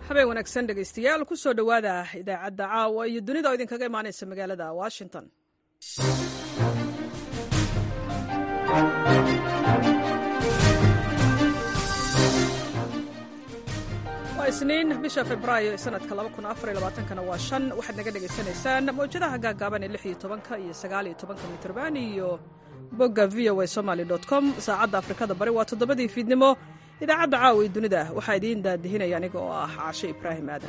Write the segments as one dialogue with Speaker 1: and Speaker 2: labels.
Speaker 1: habeen wanaagsan dhegaystayaal ku soo dhowaada idaacadda caawa iyo dunida oo idinkaga imaanaysa magaalada washington. waa isniin bisha febraayo ee sanadka 2024 waa 5 waxaad naga dhegaysanaysaan mawjadaha gaagaaban ee 16 iyo 19 mitirban iyo bogga voasomali.com. saacadda afrikada bari waa 7 fiidnimo. idaacadda caawa iyo dunida waxaa idiin daadihinaya aniga oo ah caashe ibraahim aadan.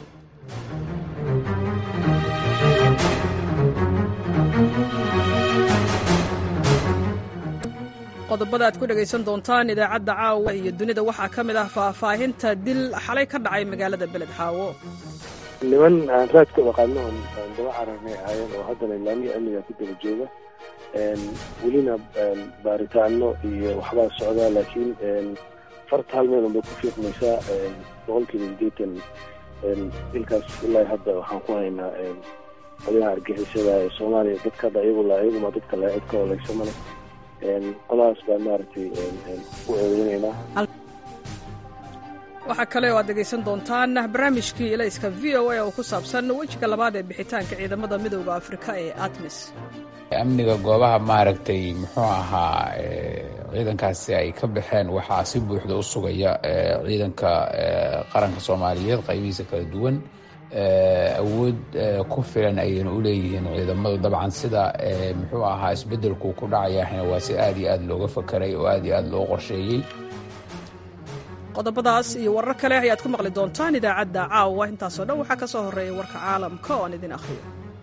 Speaker 1: qodobada aad ku dhegaysan doontaan idaacadda caawa iyo dunida waxaa ka mid ah faahfaahinta dil xalay ka dhacay magaalada beled xaawo.
Speaker 2: niman aan raadka waqaano aan daba cararnay ahaayeen oo haddana ilaamiya amniga ku daba jooga welina baaritaano iyo waxbaa socdaa, laakiin farta hal meel unbay ku fiiqmaysaa 80% dilkaas ilaa hadda waxaan ku haynaa qolyaha argixisada ee soomaaliya. dadka hadda iyaguma dadka cidka oleysa male, qolahaas baa maaragtay u eedeynaynaa.
Speaker 1: waxaa kale oo aad dhegaysan doontaan barnaamijkii ilayska v o a oo ku saabsan wejiga labaad ee bixitaanka ciidamada midowda afrika ee ATMIS.
Speaker 3: amniga goobaha maaragtay muxuu ahaa ciidankaasi ay ka baxeen waxaa si buuxda u sugaya ciidanka qaranka soomaaliyeed qaybihiisa kala duwan. awood ku filan ayayna u leeyihiin ciidamadu. dabcan sida muxuu ahaa isbedelku ku dhacayahna waa si aad iyo aad looga fakeray oo aad iyo aad loo qorsheeyey.
Speaker 1: qodobadaas iyo warar kale ayaad ku maqli doontaan idaacadda caawa. intaasoo dhan waxaa ka soo horreeya warka caalamka oo aan idin akhriyo.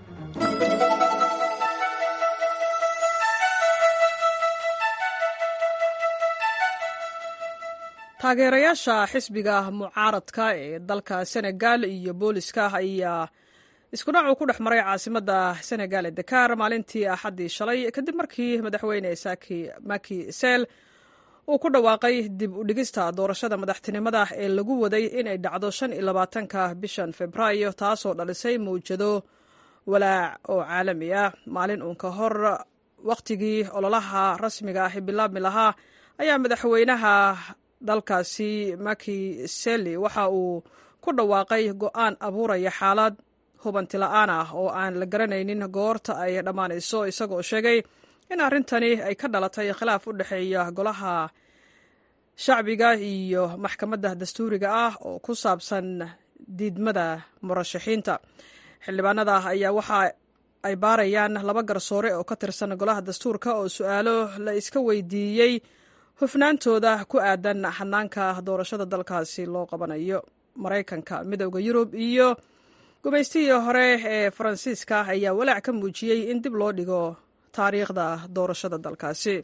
Speaker 1: taageerayaasha xisbiga mucaaradka ee dalka senegal iyo booliska ayaa iskudhacu ku dhex maray caasimadda senegal ee dakar maalintii axaddii shalay kadib markii madaxweyne Macky Sall uu ku dhawaaqay dib u dhigista doorashada madaxtinimada ee lagu waday inay dhacdo 25 bishan febraayo, taasoo dhalisay mawjado walaac oo caalami ah. maalin uun ka hor wakhtigii ololaha rasmiga ah bilaabmi lahaa ayaa madaxweynaha dalkaasi Macky Sall waxa uu ku dhawaaqay go'aan abuuraya xaalad hubanti la'aan ah oo aan la garanaynin goorta ay dhammaanayso, isagoo sheegay in arrintani ay ka dhalatay khilaaf u dhexeeya golaha shacbiga iyo maxkamadda dastuuriga ah oo ku saabsan diidmada murashaxiinta. xildhibaanada ayaa waxa ay baarayaan 2 garsoore oo ka tirsan golaha dastuurka oo su'aalo la iska weydiiyey hufnaantooda ku aadan xanaanka doorashada dalkaasi loo qabanayo. maraykanka, midowda yurub iyo gumaystihii hore ee faransiiska ayaa walaac ka muujiyey in dib loo dhigo taariikhda doorashada dalkaasi.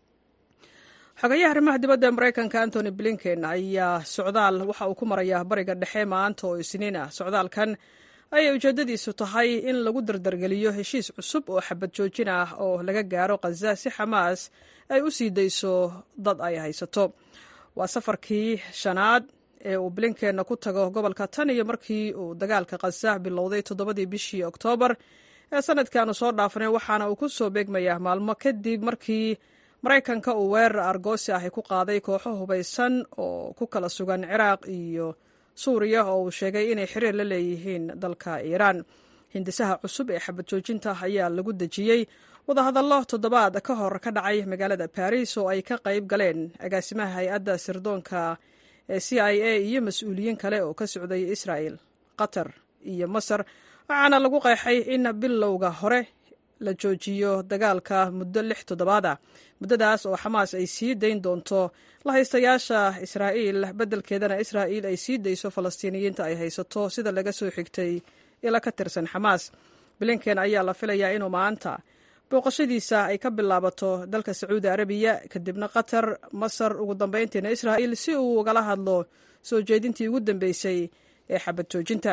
Speaker 1: xogayaha arrimaha dibadda ee maraykanka Antony Blinken ayaa socdaal waxa uu ku marayaa bariga dhexe maanta oo isniin ah. socdaalkan ayay ujeeddadiisu tahay in lagu dardargeliyo heshiis cusub oo xabad joojin ah oo laga gaaro Gaza si Xamaas ay u sii dayso dad ay haysato. waa safarkii 5aad ee uu Blinken ku tago gobolka tan iyo markii uu dagaalka Gaza bilowday 7 bishii Oktoobar ee sanadkaanu soo dhaafnay, waxaana uu ku soo beegmayaa maalmo kadib markii Maraykanka uu weerar argoosi ah ku qaaday kooxo hubaysan oo ku kala sugan Ciraaq iyo Suuriya oo uu sheegay inay xiriir la leeyihiin dalka Iiraan. hindisaha cusub ee xabad joojinta ayaa lagu dejiyey wadahadallo toddobaad ka hor ka dhacay magaalada Paris oo ay ka qayb galeen agaasimaha hay-adda sirdoonka ee CIA iyo mas-uuliyiin kale oo ka socday Israel, Qatar iyo Masar, waxaana lagu qeexay in bilowga hore la joojiyo dagaalka muddo 6 toddobaad ah. muddadaas oo Xamaas ay sii dayn doonto la haystayaasha Israa'iil, beddelkeedana Israa'iil ay sii dayso Falastiiniyiinta ay haysato, sida laga soo xigtay ila ka tirsan Xamaas. Blinken ayaa la filayaa inuu maanta booqashadiisa ay ka bilaabato dalka Sacuudi Arabiya, kadibna Qatar, Masar, ugu dambeyntiina Israa'iil si uu ugala hadlo soo jeedintii ugu dambeysay ee xabad joojinta.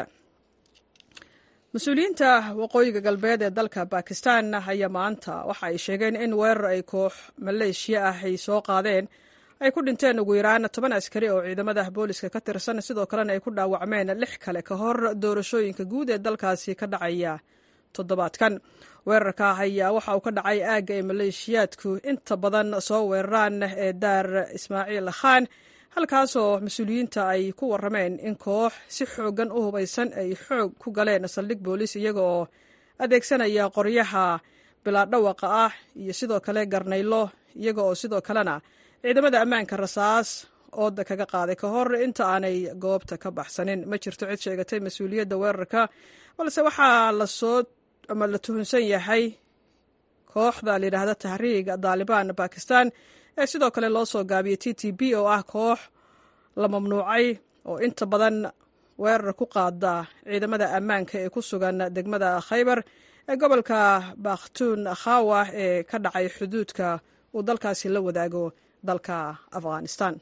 Speaker 1: mas-uuliyiinta waqooyiga galbeed ee dalka Bakistan ayaa maanta waxa ay sheegeen in weerar ay koox maleeshiya ah ay soo qaadeen ay ku dhinteen ugu yaraan 10 askari oo ciidamada booliska ka tirsan, sidoo kalena ay ku dhaawacmeen 6 kale ka hor doorashooyinka guud ee dalkaasi ka dhacaya toddobaadkan. weerarka ayaa waxa uu ka dhacay aagga ay maleeshiyaadku inta badan soo weeraraan ee Daar Ismaaciil Khan halkaasoo mas-uuliyiinta ay ku warrameen in koox si xooggan u hubaysan ay xoog ku galeen saldhig boolis iyaga oo adeegsanaya qoryaha bilaadhawaqa ah iyo sidoo kale garnaylo iyaga oo sidoo kalena ciidamada ammaanka rasaas ooda kaga qaaday ka hor inta aanay goobta ka baxsanin. ma jirto cid sheegatay mas-uuliyadda weerarka, balse waxaa la tuhunsan yahay kooxda layidhaahda tahriiga daalibaan bakistan ee sidoo kale loo soo gaabiyey t t b oo ah koox la mamnuucay oo inta badan weerar ku qaada ciidamada ammaanka ee ku sugan degmada khaybar ee gobolka bakhtuun khawa ee ka dhacay xuduudka uu dalkaasi la wadaago dalka afghanistan.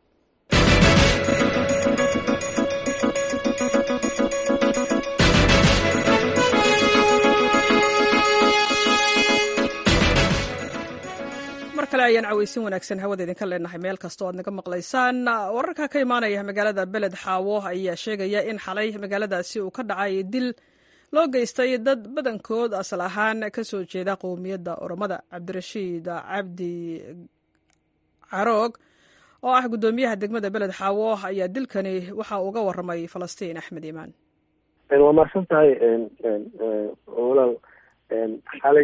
Speaker 1: mar kale ayaan cawaysin wanaagsan hawada idinka leenahay meel kasta o aad naga maqlaysaan. wararka ka imaanaya magaalada beled xaawo ayaa sheegaya in xalay magaaladaasi uu ka dhacay dil loo geystay dad badankood asal ahaan ka soo jeeda qowmiyadda oromada. cabdirashiid cabdi caroog oo ah guddoomiyaha degmada beled xaawo ayaa dilkani waxa uga warramay falastiin axmed iimaan.
Speaker 2: waa mahadsan tahay walaal. xalay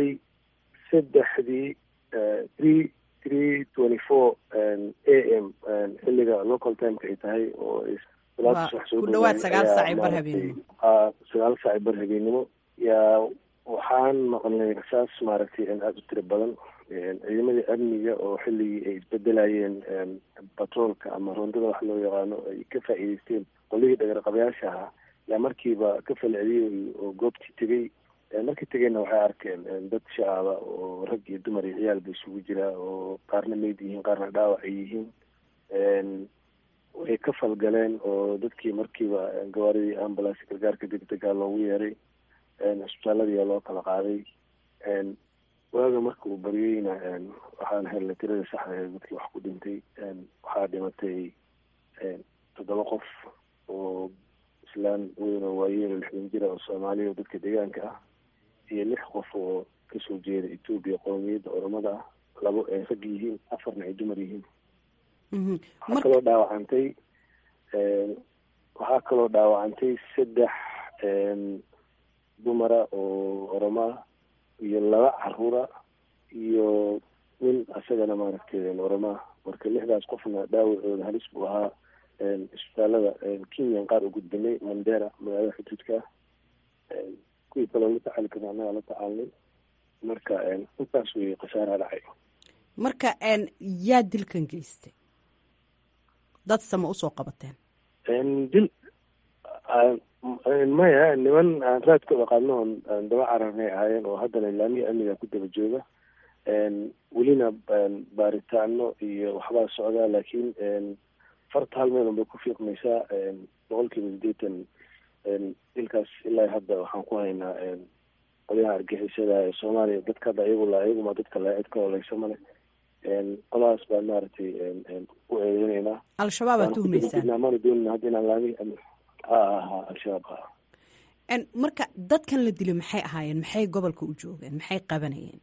Speaker 2: 3:24 am xilliga local timeka ay tahay oo
Speaker 4: ku dhawaad 9 saac bar habeenimo
Speaker 2: 9 saac bar habeenimo yaa waxaan maqlnay rasaas maaragtay aada u tiro badan. ciidamadii amniga oo xilligii ay isbedelayeen batroolka ama rondada wax loo yaqaano ay ka faa'iideysteen qolihii dhagarqabayaasha ahaa yaa markiiba ka falceliyey oo goobtii tegey. markii tegeyna waxay arkeen dad shacaba oo rag iyo dumar iyo ciyaal ba isugu jira oo qaarna meyd yihiin qaarna dhaawac ay yihiin. way ka falgaleen oo dadkii markiiba gawaaridii ambulance gargaarka degdega loogu yeeray, cisbitaaladii loo kala qaaday. waaga marka uu baryeyna waxaan helnay tirada saxda ee dadkii wax ku dhintay. waxaa dhimatay 7 qof oo islaan weyn oo waayeel 60 jira oo soomaaliya oo dadka deegaanka ah iyo 6 qof oo kasoo jeeda Ethiopia qowmiyadda oromada ah. 2 ay rag yihiin, 4 ay dumar yihiin. waxaa kaloo dhaawacantay 3 dumara oo oromo ah iyo 2 caruura iyo nin asagana maaragtay oromo ah. marka 6daas qofna dhaawacooda halis buu ahaa. isbitaalada Kenya qaar u gudbinay Mandera magaalada xuduudka kuwii kaloo la tacaali karna annaga la tacaalnay. marka intaas way khasaaraha dhacay.
Speaker 4: marka yaa dilkan geystay? dad sama usoo qabateen?
Speaker 2: dil maya niman aan raadkooda qaadno oon daba cararnay ahaayeen oo haddana ilaamiya amniga ku daba jooga. welina baaritaano iyo waxbaa socdaa, laakiin farta hal meel unbay ku fiiqmaysaa. 100% dilkaas ilaa hadda waxaan ku haynaa qolyaha argixisada ee Soomaaliya. dadka hadda iyaguma dadka laacid ka oleysa male. qolahaas baan maaragtay u eedeynayna.
Speaker 4: al-shabaab aad tuhmaysaan?
Speaker 2: maana doonina hadda inaan laami al-shabaab.
Speaker 4: marka dadkan la dilay maxay ahaayeen? maxay gobolka u joogeen? maxay qabanayeen?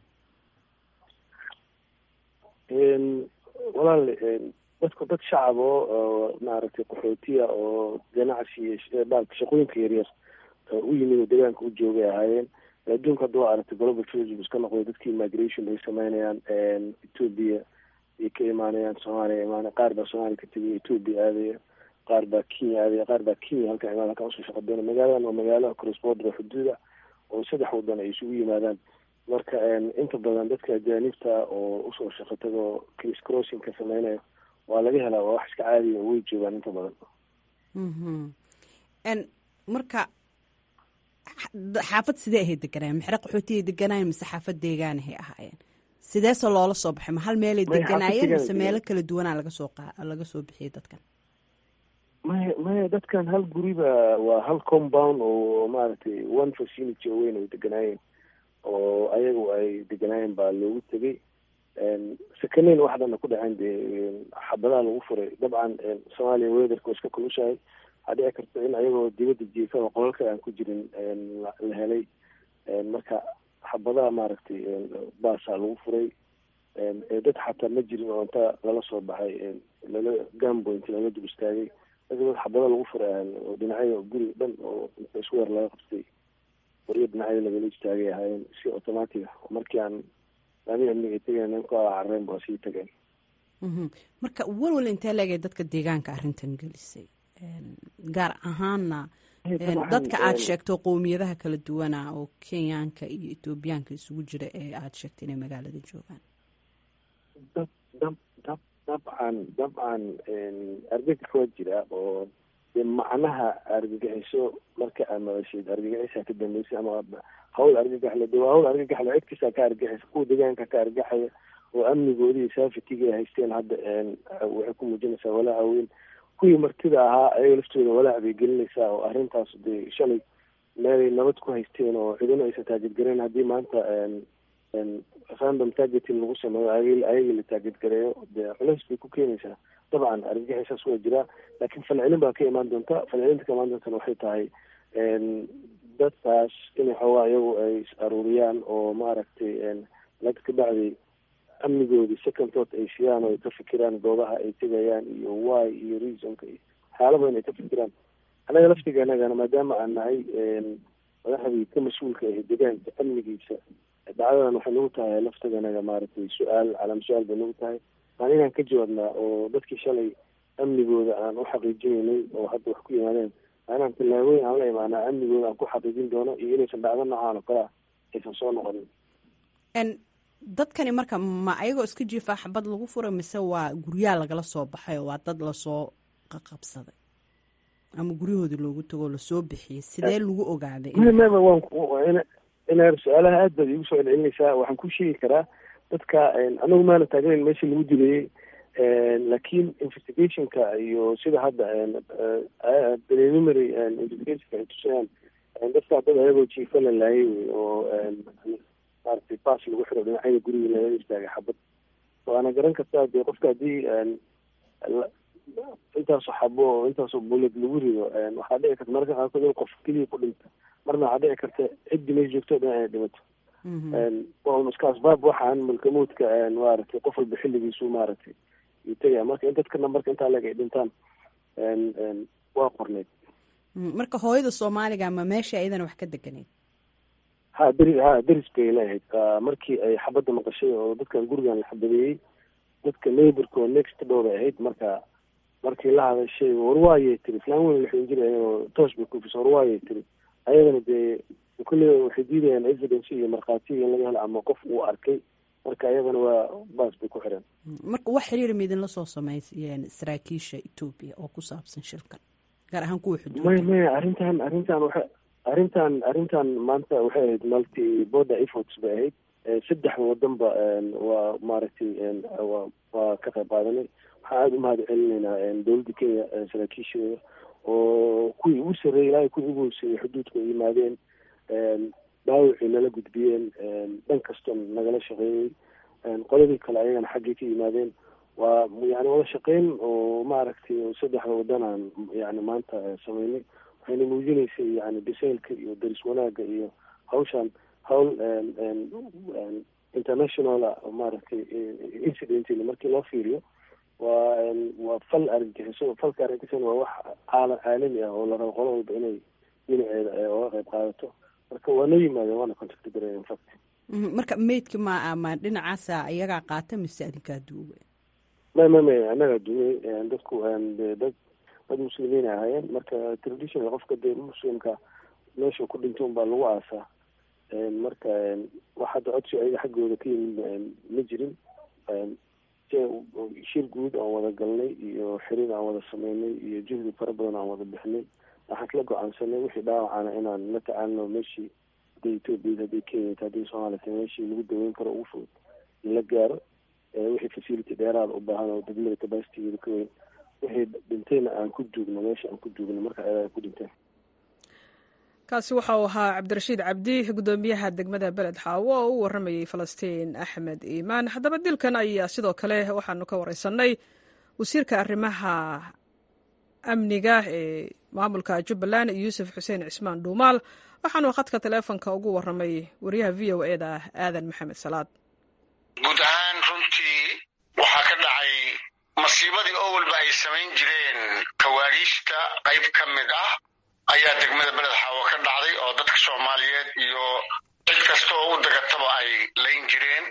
Speaker 2: walaal dadku dad shacab oo maaragtay qaxootiya oo ganacsi shaqooyinka yaryar u yimid oo deegaanka u joogay ahaayeen. adduunka hadda waa aragtay global tourism iska noqday. dadkii migration ay sameynayaan Ethiopia ay ka imaanayaan Soomaaliya imaanaya. qaar baa Soomaaliya ka tegay Ethiopia aadaya, qaar baa Kenya aadaya, qaar baa Kenya halkan imaanaya halkan usoo shaqo doona. magaaladan waa magaalo cross border xuduuda oo 3 wadan ay isugu yimaadaan. marka inta badan dadka ajaanibta oo usoo shaqo tago criss crossing ka sameynaya waa laga helaa. waa wax iska caadiya oo way joogaan inta badan.
Speaker 4: marka xaafad sidee ahay deganaayeen? maxre qaxootiya deganaayeen mise xaafad deegaanahay ahaayeen? sideese loola soo baxay? ma hal meelay deganaayeen mise meelo kala duwanaa laga soo bixiyay dadkan?
Speaker 2: maya dadkan hal guriba waa hal compound oo maaragtay one facility oo weyn ay deganaayeen oo ayagu ay deganaayeen baa loogu tegay. sakaneyn waxdana ku dhaceen dee xabadaha lagu furay. dabcan Soomaaliya weatherka waa iska kulushahay. waxaa dhici karta in ayagoo dibadda jiifa oo qolalka aan ku jirin la helay. marka xabadaha maaragtay baasaa lagu furay. dad xataa ma jirin oo inta lala soo baxay lala gamboint lala dul istaagay dad xabado lagu furay oo dhinacyada guri dhan oo inta isweer laga qabtay waryo dhinacyada lagala istaagay ahaayeen si automatic markii aan laami amniga tegeen ninka carreen baa sii tageen.
Speaker 4: marka walwal intee leegay dadka deegaanka arrintan gelisay gaar ahaanna dadka aad sheegto qowmiyadaha kala duwana oo kenyaanka iyo etoobiyaanka isugu jira ee aad sheegtay inay magaalada joogaan?
Speaker 2: dabcan argagax waa jira oo macnaha argagaxiso marka aad maqashid argagixisa ka dambeysay ama hawl argagaxle de waa hawl argagaxle cid kasta ka argagaxisa kuwa deegaanka ka argagaxaya oo amnigoodii saafitiga haysteen hadda waxay ku muujinaysaa walaaca weyn. kuwii martida ahaa ayaga laftooda walaac bay gelinaysaa oo arrintaas dee shalay meelay nabad ku haysteen oo cidina aysan taajidgareyn haddii maanta random targeting lagu sameeyo ayaga la taajidgareeyo dee culays bay ku keenaysaa. dabcan argagixisaas waa jiraa laakiin falcelin baa ka imaan doonta. falcelinta ka imaan doontana waxay tahay dadkaas inay xoogaa iyagu ay is aruuriyaan oo maaragtay laga ka bacday amnigoodii second thought ay siiyaan oo ay ka fikiraan goobaha ay tegayaan iyo why iyo reasonka iyo waxyaala badan ay ka fikiraan. anaga laftiganagana maadaama aan nahay madaxdii ka mas-uulka ah deegaanka amnigiisa dhacdadan waxay nagu tahay laftaganaga maaragtay calaam su-aal bay nagu tahay aan inaan ka jawaabnaa oo dadkii shalay amnigooda aan u xaqiijinaynay oo hadda wax ku yimaadeen inaan tallaabooyin aan la imaanaa amnigooda aan ku xaqiijin doono iyo inaysan dhacdo noocaan oo kalea aysan soo noqonin.
Speaker 4: dadkani marka ma ayagoo iska jiifaa xabad lagu furay mise waa guryaha lagala soo baxay oo waa dad lasoo qaqabsaday ama guryahoodii loogu tagoo lasoo bixiyey sidee lagu ogaaday? inaar su-aalaha aad baad iigu soo celcelinaysaa. waxaan ku sheegi karaa dadka anagu maana taagnayn meeshii lagu dilayey laakiin investigationka iyo sida hadda preliminary investigationka ay tusayaan dadka dad ayagoo jiifa la laayay wey oo maaragtay baas lagu xiro dhinacyada guriga laga istaagay xabad. waana garan kartaa dee qofka haddii intaasoo xabo oo intaasoo bulad lagu rido waxaa dhici karta mararka qaarkood in qof keliya ku dhinta marna waxaa dhici karta ciddi meesha joogto dhan inay dhimato. waa un iska asbaab waxaan malkamoodka maaragtay qof walba xilligiisu maaragtay uu tegaya marka in dadkana marka intaa leg ay dhintaan waa qorneyd. marka hooyada soomaaliga ma meesha ayadana wax ka deganeyd?
Speaker 2: deris bay leehayd markii ay xabadda maqashay oo dadkan gurigan la xabadeeyey dadka neighborka oo next door ay ahayd markii la hadashay warwaayay tiri islaan weyn la xidin jiray oo toos bay kufisay warwaayay tiri ayadana dee kulle waxay diidayaan evidence iyo markhaatiga in laga helo ama qof uu arkay marka ayadana waa baas bay ku xireen.
Speaker 4: marka wax xiriir midinla soo sameysayeen saraakiisha Ethiopia oo ku saabsan shilkan gaar ahaan kuwa xuduudda?
Speaker 2: maya arrintan maanta waxay ahayd multi border efforts bay ahayd. saddexda wadanba waa maaragtay waa ka qayb qaadanay. waxaan aada u mahad celinaynaa dowladda Kenya saraakiishooda oo kuwii ugu sarreeyay ilaa kuwii ugu hooseeyey xuduudka ay yimaadeen dhaawacii nala gudbiyeen dhan kastoo nagala shaqeeyey. qoladii kale ayagana xaggay ka yimaadeen. waa yani wada shaqeyn oo maaragtay saddexda wadanaan yani maanta sameynay. waxayna muujinaysay yani biseylka iyo daris wanaagga iyo hawshan hawl internationala maaragtay incident markii loo fiiriyo waa fal argagixiso. falka argagixisona waa wax caalami ah oo la rabo qolo walba inay dhinaceeda oga qayb qaadato. marka waa noo yimaadeen waana contact gareeyen fact.
Speaker 4: marka meydka ma dhinacaasa iyagaa qaata mise adinkaa duuga?
Speaker 2: may annagaa duugay. dadku dad muslimiin ahaayeen marka traditional qofka dee muslimka meesha ku dhinto unbaa lagu aasaa. marka wax hadda codsi ayaga xaggooda ka yimid ma jirin. shir guud aan wada galnay iyo xiriir aan wada sameynay iyo juhdi fara badan aan wada bixinay. waxaan kala go-aansanay wixii dhaawacana inaan la tacaalno meeshii hadday Ethiopia hadday Kenya hadday Soomaaliya meeshii lagu daweyn karo ugu fudud in la gaaro. wixii facility dheeraad u baahan oo degmada capacity-geeda ka weyn wixii dhintayna aan ku duugno meesha aan ku duugno marka ay ku dhinteen.
Speaker 1: kaasi waxa uu ahaa cabdirashiid cabdi gudoomiyaha degmada beled xaawo oo u waramayay Falastiin Axmed Iimaan. haddaba dilkan ayaa sidoo kale waxaanu ka wareysanay wasiirka arrimaha amniga ee maamulka Jubbaland Yuusuf Xuseen Cismaan Dhuumaal. waxaanu khadka taleefanka ugu waramay wariyaha VOA da Aadan Maxamed Salaad.
Speaker 5: guud ahaan runtii waxaa ka dhacay masiibadii oo walba ay samayn jireen kawaariijta qayb ka mid ah ayaa degmada beled xaawo ka dhacday oo dadka Soomaaliyeed iyo cid kasta oo u dagataba ay layn jireen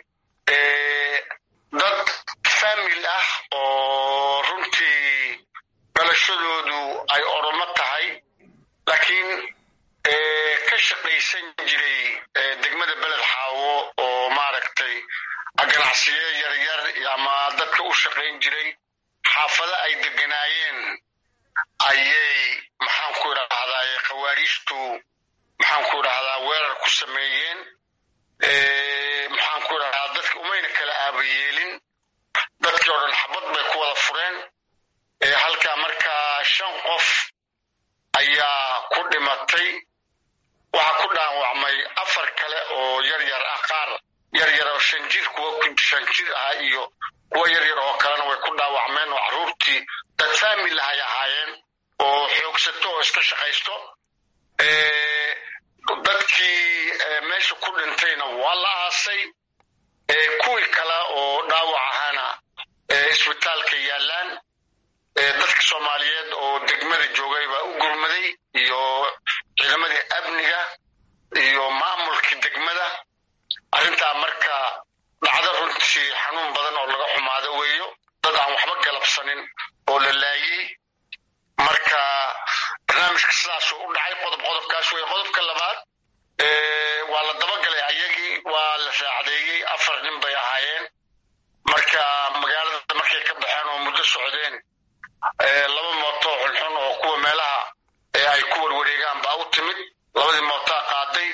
Speaker 5: dad family ah oo runtii dhalashadoodu ay Oromo tahay laakiin ka shaqaysan jiray degmada beled xaawo oo maaragtay ganacsiyo yaryar ama dadka u shaqayn jiray xaafada ay deganaayeen ayay maxaan ku raacday qawaariishtu maxaan ku raacdaa weerar ku sameeyeen maxaan ku raacdaa dadka umayna kala aabayeelin dadkii oo dhan xabad bay ku wada fureen halka markaa 5 qof ayaa ku dhimatay waxa ku dhaawacmay 4 kale oo yaryar ah qaar yaryar oo 5 jir kuwa ku 5 jir ah iyo kuwa yaryar oo kalena way ku dhaawacmeen oo caruurtii dad family ah ahaayeen oo xoogsato oo iska shaqaysto dadkii meesha ku dhintayna waa la aasay kuwii kale oo dhaawac ahana isbitaalka yaalaan dadka Soomaaliyeed oo degmada joogay baa u gurmaday iyo ciidamadii amniga iyo maamulka degmada arrinta marka dhacdo runtii xanuun badan oo laga xumaado weeyo dad aan waxba galabsanin oo la laayay marka barnaamijka sidaas u dhacay qodobkaas way qodobka labaad waa la dabagalay ayagii waa la raacdeeyay 4 nin bay ahaayeen marka magaalada markay ka baxeen oo muddo socdeen 2 mooto xun oo kuwa meelaha ay ku warwareegaan baa u timid 2 mooto qaaday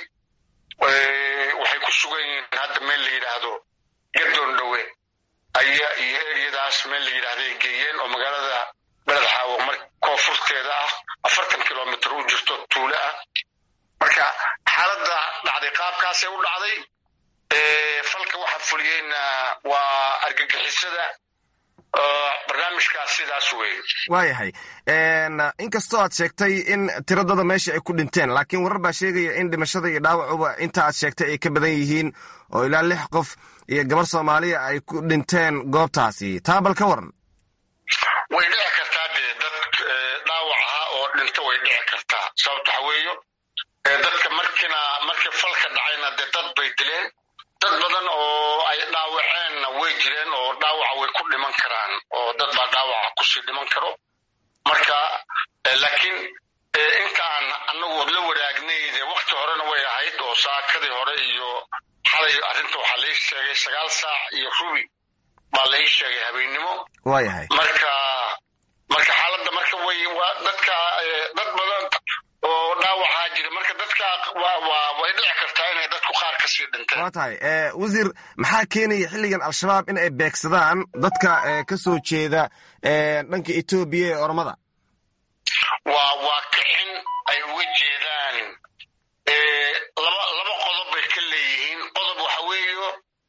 Speaker 5: waxay ku sugan yihiin hadda meel la yiraahdo gadoon dhawe ayaa iyo eriyadaas meel la yiraahdo geeyeen oo magaalada beled xaawo koonfurteeda ah 40 kilomitir u jirto tuulo ah marka xaaladda dhacday qaabkaas ay u dhacday falka waxa fuliyayna waa argagixisada barnaamijkaas sidaas weeye
Speaker 6: waayahay inkastoo aad sheegtay in tiradooda meesha ay ku dhinteen laakiin warar baa sheegaya in dhimashada iyo dhaawacuba inta aad sheegtay ay ka badan yihiin oo ilaa 6 qof iyo gabar Soomaaliya ay ku dhinteen goobtaasi taa bal ka waran
Speaker 5: way dhici kartaa dad dhaawac ah oo dhinto way dhici kartaa sababta weeyo dadka markii falka dhacayna dad bay dileen dad badan oo ay dhaawaceen way jireen oo dhaawac way ku dhiman karaan oo dad baa dhaawac ku sii dhiman karo marka laakiin intaan anagu la waraagnay waqti horena way ahayd oo saakadii hore iyo xalay arrinta waxa la sheegay 9 saac iyo rubi baa la sheegay habeenimo
Speaker 6: waayahay
Speaker 5: marka xaaladda marka way dadka dad badan oo dhaawaca jira marka dadka way dhici kartaa inay dadku qaar ka sii dhintaan
Speaker 6: waa tahay wasiir maxaa keenaya xilligan al-shabaab in ay beegsadaan dadka ka soo jeeda dhanka Itoobiya ee Oromada
Speaker 5: waa kicin ay uga jeedaan laba qodob bay ka leeyihiin qodob waxa weeyo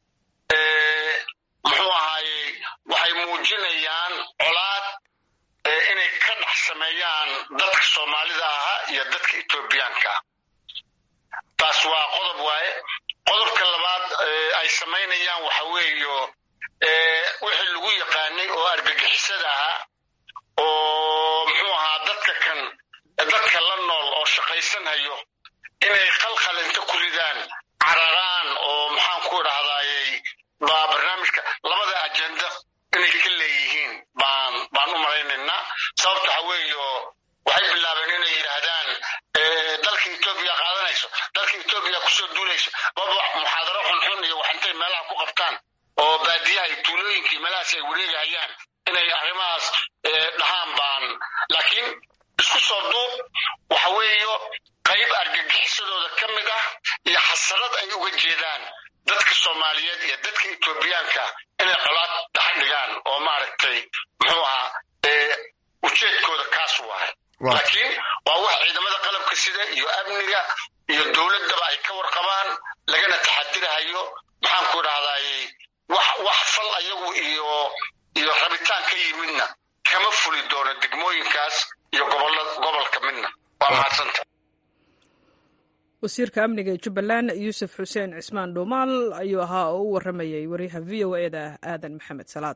Speaker 5: muxuu ahaayey waxay muujinayaan colaad inay ka dhex sameeyaan dadka Soomaalida ah iyo dadka Itoobiyaanka taas waa qodob waaye qodobka labaad ay sameynayaan waxa weeyo wixii lagu yaqaanay oo argagixisada ah oo muxuu ahaa dadka la nool oo shaqaysanayo inay khalkhal inta ku ridaan cararaan oo maxaan ku raahdaayay barnaamijka labada ajenda inay ka leeyihiin baan u malaynaynaa sababta waxa weeyo waxay bilaabeen inay yiraahdaan dalka Itoobiya qaadanayso dalka Itoobiya ku soo duulayso baba muxaadaro xun iyo waxantay meelaha ku qabtaan oo baadiyaha iyo tuulooyinkii meelahaas ay wareegayaan inay arrimahaas dhahaan baan laakiin isku soo duub waxa weeyo qayb argagixisadooda ka mid ah iyo xasarad ay uga jeedaan dadka Soomaaliyeed iyo dadka Itoobiyaanka inay colaad dhex dhigaan oo maaragtay muxuu ahaa ujeedkooda kaas waaye laakiin waa wax ciidamada qalabka sida iyo amniga iyo dowladaba ay ka warqabaan lagana taxadirayo maxaan ku raadayay wax fal ayagu iyo rabitaan ka yimidna kama fuli doono degmooyinkaas iyo gobolka midna waa mahadsantahay
Speaker 1: wasiirka amniga ee jubbaland yuusuf xuseen cismaan dhuumaal ayuu ahaa oo u warramayay wariyaha v o eda aadan maxamed salaad.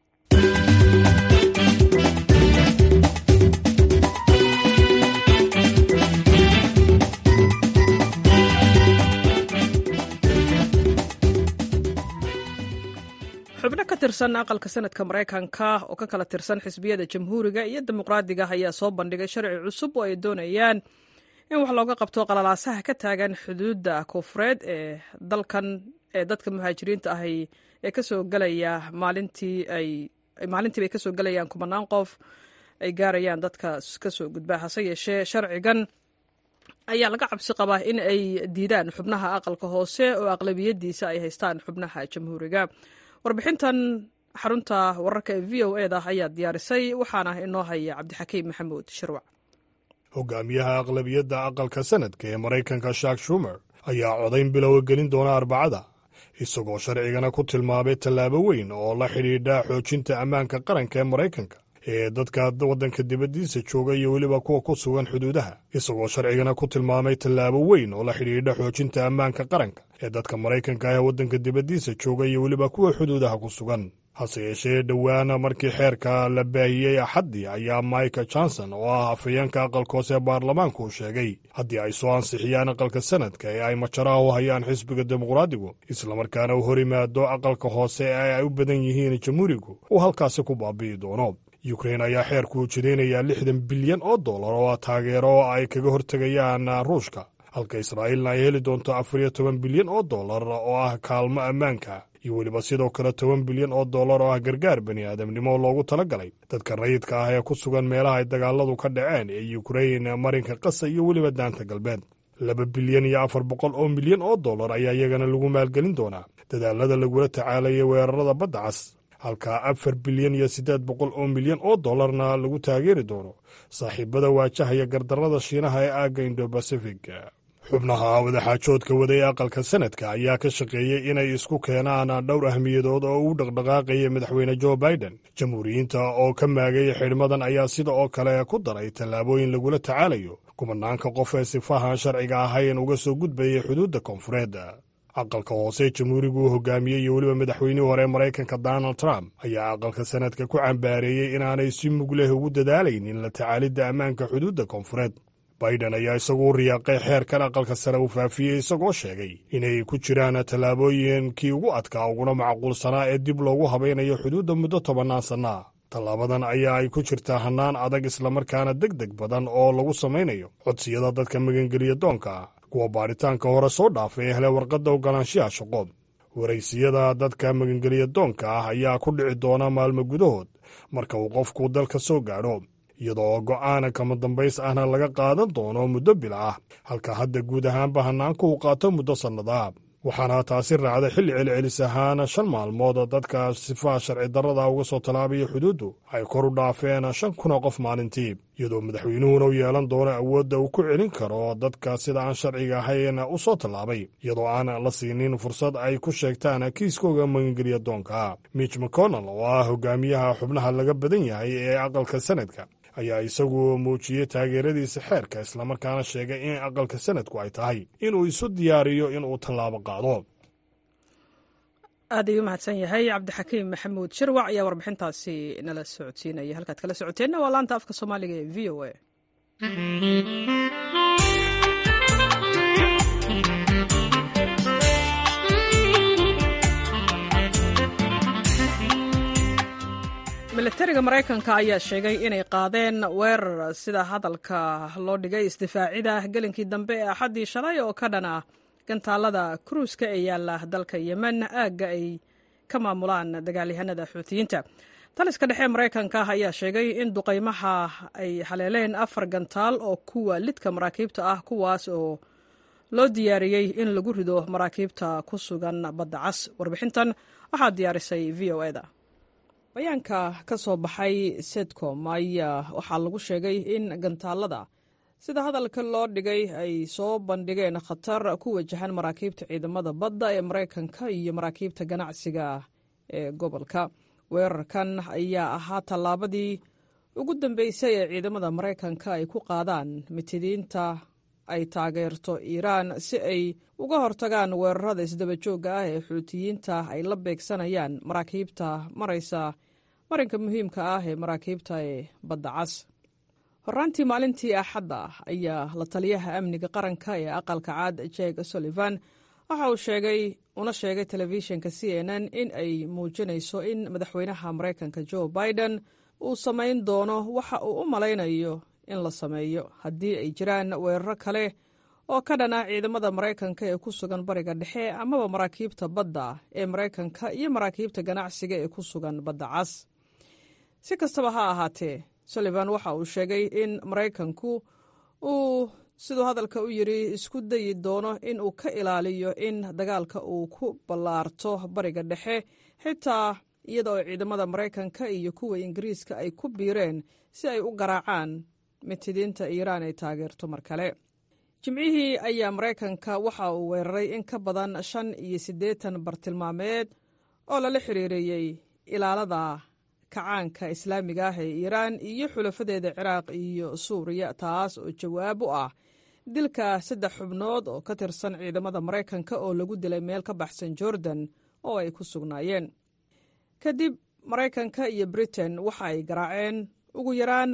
Speaker 1: xubno ka tirsan aqalka sanadka maraykanka oo ka kala tirsan xisbiyada jamhuuriga iyo dimuqraadiga ayaa soo bandhigay sharci cusub oo ay doonayaan in wax looga qabto qalalaasaha ka taagan xuduudda koonfureed ee dalkan ee dadka muhaajiriinta ahi ee kasoo galaya maalintiibay kasoo galayaan kumanaan qof ay gaarayaan dadka kasoo gudbaa. hase yeeshee sharcigan ayaa laga cabsi qabaa in ay diidaan xubnaha aqalka hoose oo aqlabiyadiisa ay haystaan xubnaha jamhuuriga. warbixintan xarunta wararka ee v o eda ayaa diyaarisay, waxaana inoo haya cabdixakiim maxamuud shirwac.
Speaker 7: hogaamiyaha aqlabiyadda aqalka sanadka ee maraykanka shak shumer ayaa codayn bilowa gelin doona Arbacada, isagoo sharcigana ku tilmaamay tallaabo weyn oo la xidhiidha xoojinta ammaanka qaranka ee maraykanka ee dadka waddanka dibaddiisa jooga iyo weliba kuwa ku sugan xuduudaha, isagoo sharcigana ku tilmaamay tallaabo weyn oo la xidhiidha xoojinta ammaanka qaranka ee dadka maraykanka ee waddanka dibaddiisa jooga iyo weliba kuwa xuduudaha ku sugan. hase yeeshee dhowaana markii xeerka la baahiyey axaddii ayaa Mike Johnson oo ah afhayeenka aqalka hoose ee baarlamaanku uu sheegay haddii ay soo ansixiyaan aqalka sanadka ee ay majaraha u hayaan xisbiga dimuqraadigu islamarkaana u hor yimaado aqalka hoose ee ay u badan yihiin jamhuurigu uu halkaasi ku baabi'i doono. yukrain ayaa xeerku ujeedinayaa $60 bilyan oo taageero ay kaga hortegayaan ruushka, halka israa'iilna ay heli doonto $14 bilyan oo ah kaalmo ammaanka iyo weliba sidoo kale $10 bilyan oo ah gargaar bani aadamnimo loogu talagalay dadka rayidka ah ee ku sugan meelaha ay dagaaladu ka dhaceen ee yukrain, marinka qasa iyo weliba daanta galbeed. $2 bilyan iyo $400 milyan ayaa iyagana lagu maalgelin doonaa dadaalada lagula tacaalayay weerarada badda cas, halka $4 bilyan iyo $800 milyan lagu taageeri doono saaxiibada waajahaya gardarrada shiinaha ee aagga Indo-Pacific. xubnaha wadaxaajoodka waday aqalka sanadka ayaa ka shaqeeyey inay isku keenaan dhowr ahmiyadood oo uu dhaqdhaqaaqaya madaxweyne Joe Biden. jamhuuriyiinta oo ka maagay xidhmadan ayaa sida oo kale ku daray tallaabooyin lagula tacaalayo kumanaanka qof ee sifahan sharciga ahayn uga soo gudbayay xuduudda koonfureed. aqalka hoose jamhuurigu uu hogaamiyey iyo weliba madaxweynihii hore maraykanka Donald Trump ayaa aqalka sanadka ku cambaareeyey inaanay si mug leh ugu dadaalaynin la tacaalidda ammaanka xuduudda koonfureed. Biden ayaa isagu u riyaaqay xeerkan aqalka sare uu faafiyey, isagoo sheegay inay ku jiraan tallaabooyinkii ugu adkaa uguna macquulsanaa ee dib loogu habaynayo xuduudda muddo 10 sanno. tallaabadan ayaa ay ku jirtaa hannaan adag islamarkaana degdeg badan oo lagu samaynayo codsiyada dadka magangeliya doonka ah, kuwa baaritaanka hore soo dhaafay ee hele warqadda ogolaanshiyaha shaqo. waraysiyada dadka magangeliya doonka ah ayaa ku dhici doona maalmo gudahood marka uu qofku dalka soo gaadho, iyadoo go'aana kama dambays ahna laga qaadan doono muddo bil ah, halka hadda guud ahaanba hannaanka uu qaato muddo sannada. waxaana taasi raacday xilli celcelis ahaan 5 maalmood dadka sifaha sharci darrada uga soo tallaabaya xuduuddu ay kor u dhaafeen 5,000 qof maalintii, iyadoo madaxweynuhuna u yeelan doono awoodda uu ku celin karo dadka sida aan sharciga ahayn u soo tallaabay, iyadoo aan la siinin fursad ay ku sheegtaan kiiskooga magangeliya doonka. Mitch McConnell oo ah hogaamiyaha xubnaha laga badan yahay ee aqalka sanadka ayaa isagu muujiyey taageeradiisa xeerka, islamarkaana sheegay in aqalka sanadku ay tahay inuu isu diyaariyo inuu tallaabo qaado.
Speaker 1: aad ayuu mahadsan yahay cabdixakiim maxamuud shirwac ayaa warbixintaasi nala socodsiinaya. halkaad kala socoteenna waa laanta afka soomaaliga ee v o a. milatariga maraykanka ayaa sheegay inay qaadeen weerar sida hadalka loo dhigay isdifaacida gelinkii dambe ee axaddii shalay oo ka dhan ah gantaalada kruuska ee yaalla dalka yemen, aagga ay ka maamulaan dagaalyahanada xuutiyiinta. taliska dhexe maraykanka ayaa sheegay in duqaymaha ay haleeleen 4 gantaal oo kuwa lidka maraakiibta ah, kuwaas oo loo diyaariyey in lagu rido maraakiibta ku sugan badda cas. warbixintan waxaa diyaarisay v o eda. bayaanka ka soo baxay sedcom ayaa waxaa lagu sheegay in gantaalada sida hadalka loo dhigay ay soo bandhigeen khatar ku wajahan maraakiibta ciidamada badda ee maraykanka iyo maraakiibta ganacsiga ee gobolka. weerarkan ayaa ahaa tallaabadii ugu dambeysay ee ciidamada maraykanka ay ku qaadaan mitidiinta ay taageerto iiraan si ay uga hortagaan weerarada isdabajooga ah ee xuutiyiinta ay la beegsanayaan maraakiibta maraysa marinka muhiimka ah ee maraakiibta ee badda cas. horraantii maalintii axadda ayaa la taliyaha amniga qaranka ee aqalka cad Jake Sullivan waxa uu sheegay telefishinka CNN in ay muujinayso in madaxweynaha Maraykanka Joe Biden uu samayn doono waxa uu u malaynayo in la sameeyo haddii ay jiraan weeraro kale oo ka dhana ciidamada Maraykanka ee ku sugan bariga dhexe amaba maraakiibta badda ee Maraykanka iyo maraakiibta ganacsiga ee ku sugan badda cas. si kastaba ha ahaatee, Sullivan waxa uu sheegay in Maraykanku uu siduu hadalka u yidhi isku dayi doono in uu ka ilaaliyo in dagaalka uu ku ballaarto bariga dhexe, xitaa iyada oo ciidamada Maraykanka iyo kuwa Ingiriiska ay ku biireen si ay u garaacaan mitidiinta Iiraan ay taageerto mar kale. Jimcihii ayaa Maraykanka waxa uu weeraray in ka badan 85 bartilmaameed oo lala xiriiriyey ilaalada kacaanka islaamiga ah ee Iiraan iyo xulafadeeda Ciraaq iyo Suuriya, taas oo jawaab u ah dilka 3 xubnood oo ka tirsan ciidamada Maraykanka oo lagu dilay meel ka baxsan Jordan oo ay ku sugnaayeen. kadib Maraykanka iyo Britain waxa ay garaaceen ugu yaraan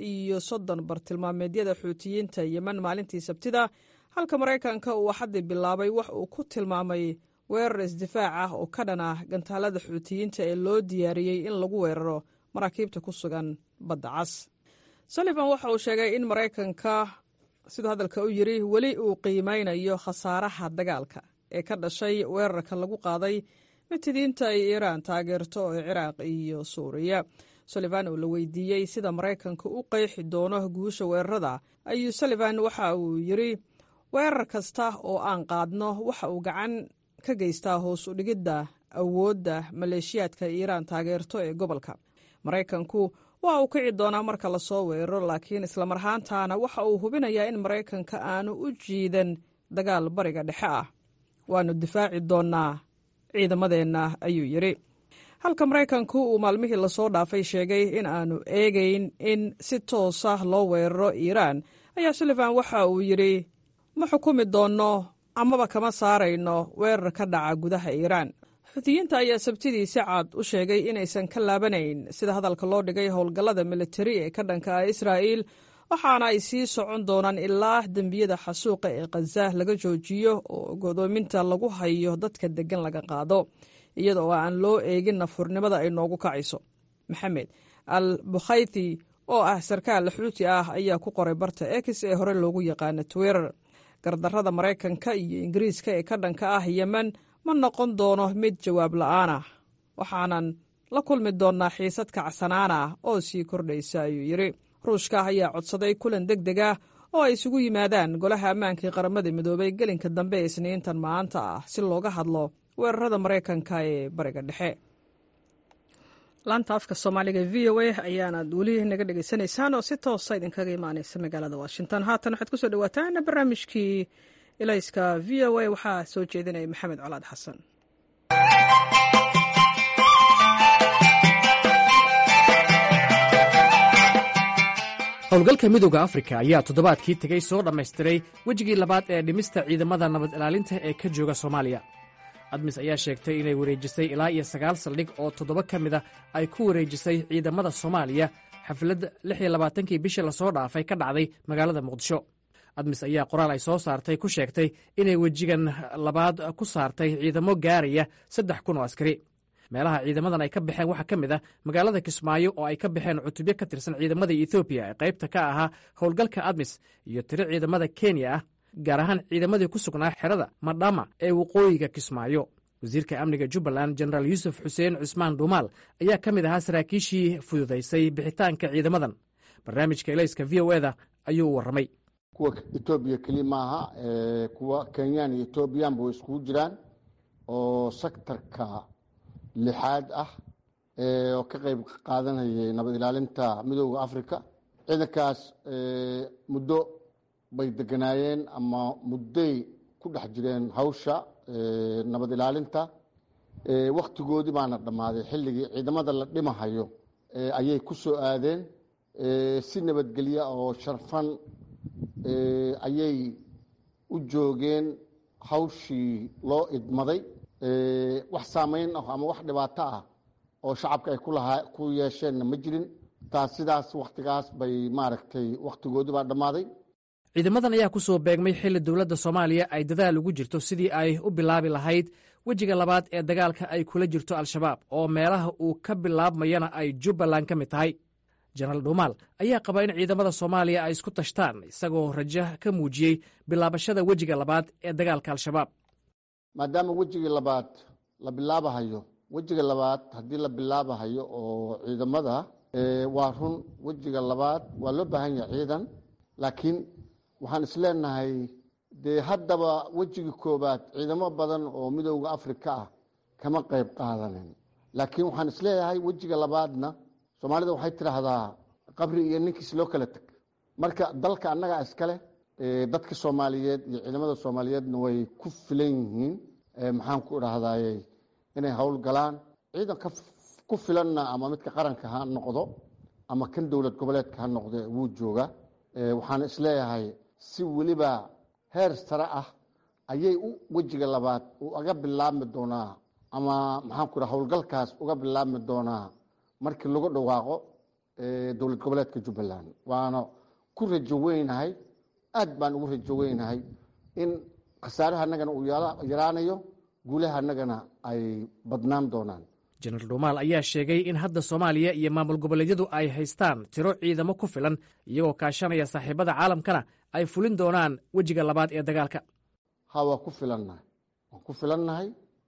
Speaker 1: 36 bartilmaameedyada xuutiyiinta Yemen maalintii Sabtida, halka Maraykanka uu xaddi bilaabay wax uu ku tilmaamay weerar isdifaac ah oo ka dhana gantaalada xuutiyiinta ee loo diyaariyey in lagu weeraro maraakiibta ku sugan badda cas. Sullivan waxa uu sheegay in Maraykanka siduu hadalka u yidhi weli uu qiimeynayo khasaaraha dagaalka ee ka dhashay weerarka lagu qaaday mitidiinta ay Iiraan taageerto ee Ciraaq iyo Suuriya. Sullivan oo la weydiiyey sida Maraykanka u qeexi doono guusha weerarada, ayuu Sullivan waxa uu yidhi weerar kasta oo aan qaadno waxa uu gacan ka geystaa hoos u dhigidda awoodda maleeshiyaadka Iiraan taageerto ee gobolka. Maraykanku waa uu kici doonaa marka la soo weeraro, laakiin isla marhaantaana waxa uu hubinayaa in Maraykanka aanu u jiidan dagaal bariga dhexe ah. waanu difaaci doonaa ciidamadeenna, ayuu yidhi. halka Maraykanku uu maalmihii lasoo dhaafay sheegay in aanu eegayn in si toosa loo weeraro Iiraan, ayaa Sullivan waxa uu yidhi ma xukumi doonno amaba kama saarayno weerar ka dhaca gudaha Iiraan. Xuutiyiinta ayaa Sabtidii si cad u sheegay inaysan ka laabanayn sida hadalka loo dhigay howlgallada militari ee ka dhanka ah Israa'iil, waxaana ay sii socon doonaan ilaa dembiyada xasuuqa ee Gaza laga joojiyo oo godoominta lagu hayo dadka degan laga qaado, iyada oo aan loo eegin nafurnimada ay noogu kacayso. Maxamed al-Bukhaythi oo ah sarkaal Xuuti ah ayaa ku qoray barta X ee hore loogu yaqaano Twitter, gardarrada Maraykanka iyo Ingiriiska ee ka dhanka ah Yemen ma noqon doono mid jawaab la'aan ah, waxaanan la kulmi doonnaa xiisad kacsanaan ah oo sii kordhaysa, ayuu yidhi. Ruushka ayaa codsaday kulan degdeg ah oo ay isugu yimaadaan golaha ammaanka ee qaramada midoobay gelinka dambe ee Isniintan maanta ah si looga hadlo weerarada Maraykanka ee bariga dhexe. laanta afka Soomaaliga VOA ayaanaad weli naga dhegaysanaysaan oo si toosa idinkaga imaanaysa magaalada Washington. haatan waxaad ku soo dhawaataan barnaamijkii Ilayska VOA, waxaa soo jeedinaya Maxamed Colaad Xasan.
Speaker 8: howlgalka midooda Afrika ayaa toddobaadkii tegey soo dhammaystiray wejigii labaad ee dhimista ciidamada nabad ilaalinta ee ka jooga Soomaaliya. admis ayaa sheegtay inay wareejisay ilaa iyo 9 saldhig oo 7 ka mid a ay ku wareejisay ciidamada Soomaaliya xaflad 26kii bishii lasoo dhaafay ka dhacday magaalada Muqdisho. admis ayaa qoraal ay soo saartay ku sheegtay inay wejigan labaad ku saartay ciidamo gaaraya 3,000 oo askari. meelaha ciidamadan ay ka baxeen waxaa ka mid ah magaalada Kismaayo oo ay ka baxeen cutubyo ka tirsan ciidamada Ethiopia ee qaybta ka ahaa howlgalka admis iyo tiro ciidamada Kenya ah, gaar ahaan ciidamadii ku sugnaa xerada Madama ee waqooyiga Kismaayo. wasiirka amniga Jubbaland General Yuusuf Xuseen Cusmaan Dhuumaal ayaa ka mid ahaa saraakiishii fududaysay bixitaanka ciidamadan. barnaamijka Ilayska VOA-da ayuu u warramay.
Speaker 9: kuwa Ethiopia kaliya maaha, kuwa Kenyan iyo Ethiopian way iskugu jiraan oo sektarka 6 ah oo ka qayb qaadanayay nabad ilaalinta midowga Afrika. ciidankaas muddo bay deganaayeen ama mudday ku dhex jireen hawsha nabad ilaalinta. waqtigoodii baana dhammaaday, xilligii ciidamada la dhimahayo ayay ku soo aadeen. si nabadgelya oo sharfan ayay u joogeen hawshii loo idmaday. Wax saameyn ah ama wax dhibaato ah oo shacabka ay ku yeesheenna ma jirin. taas sidaas wakhtigaas bay maaragtay wakhtigoodii baa dhammaaday.
Speaker 8: ciidamadan ayaa ku soo beegmay xilli dowladda soomaaliya ay dadaal ugu jirto sidii ay u bilaabi lahayd wejiga labaad ee dagaalka ay kula jirto al-shabaab oo meelaha uu ka bilaabmayana ay jubbaland ka mid tahay. jenaraal dhuumaal ayaa qaba in ciidamada soomaaliya ay isku tashtaan isagoo rajo ka muujiyey bilaabashada wejiga labaad ee dagaalka al-shabaab.
Speaker 9: maadaama wejigii labaad la bilaabahayo, wejiga labaad haddii la bilaabahayo oo ciidamada waa run, wejiga labaad waa loo baahan yahay ciidan, laakiin waxaan isleenahay dee haddaba wejigii koobaad ciidamo badan oo midooda afrika ah kama qayb qaadanin. laakiin waxaan isleeyahay wejiga labaadna soomaalida waxay tidhaahdaa qabri iyo ninkiis loo kala teg. marka dalka annagaa iskale, dadka soomaaliyeed iyo ciidamada soomaaliyeedna way ku filan yihiin maxaan ku idhaahdaye inay howl galaan. ciidan ku filanna ama midka qaranka ha noqdo ama kan dowlad goboleedka ha noqdo wuu jooga. waxaan isleeyahay si weliba heer sare ah ayay wejiga labaad uga bilaabmi doonaa ama maxaan ku idhaha howlgalkaas uga bilaabmi doonaa markii lagu dhawaaqo dowlad goboleedka jubbaland. waana ku rajo weynahay, aad baan ugu rajo weynahay in khasaaraha annagana uu yaraanayo, guulaha annagana ay badnaan doonaan.
Speaker 8: jenaraal dhuumaal ayaa sheegay in hadda soomaaliya iyo maamul goboleedyadu ay haystaan tiro ciidamo ku filan, iyagoo kaashanaya saaxiibada caalamkana ay fulin doonaan wejiga labaad ee dagaalka.
Speaker 9: waa ku filannahay, waan ku filannahay,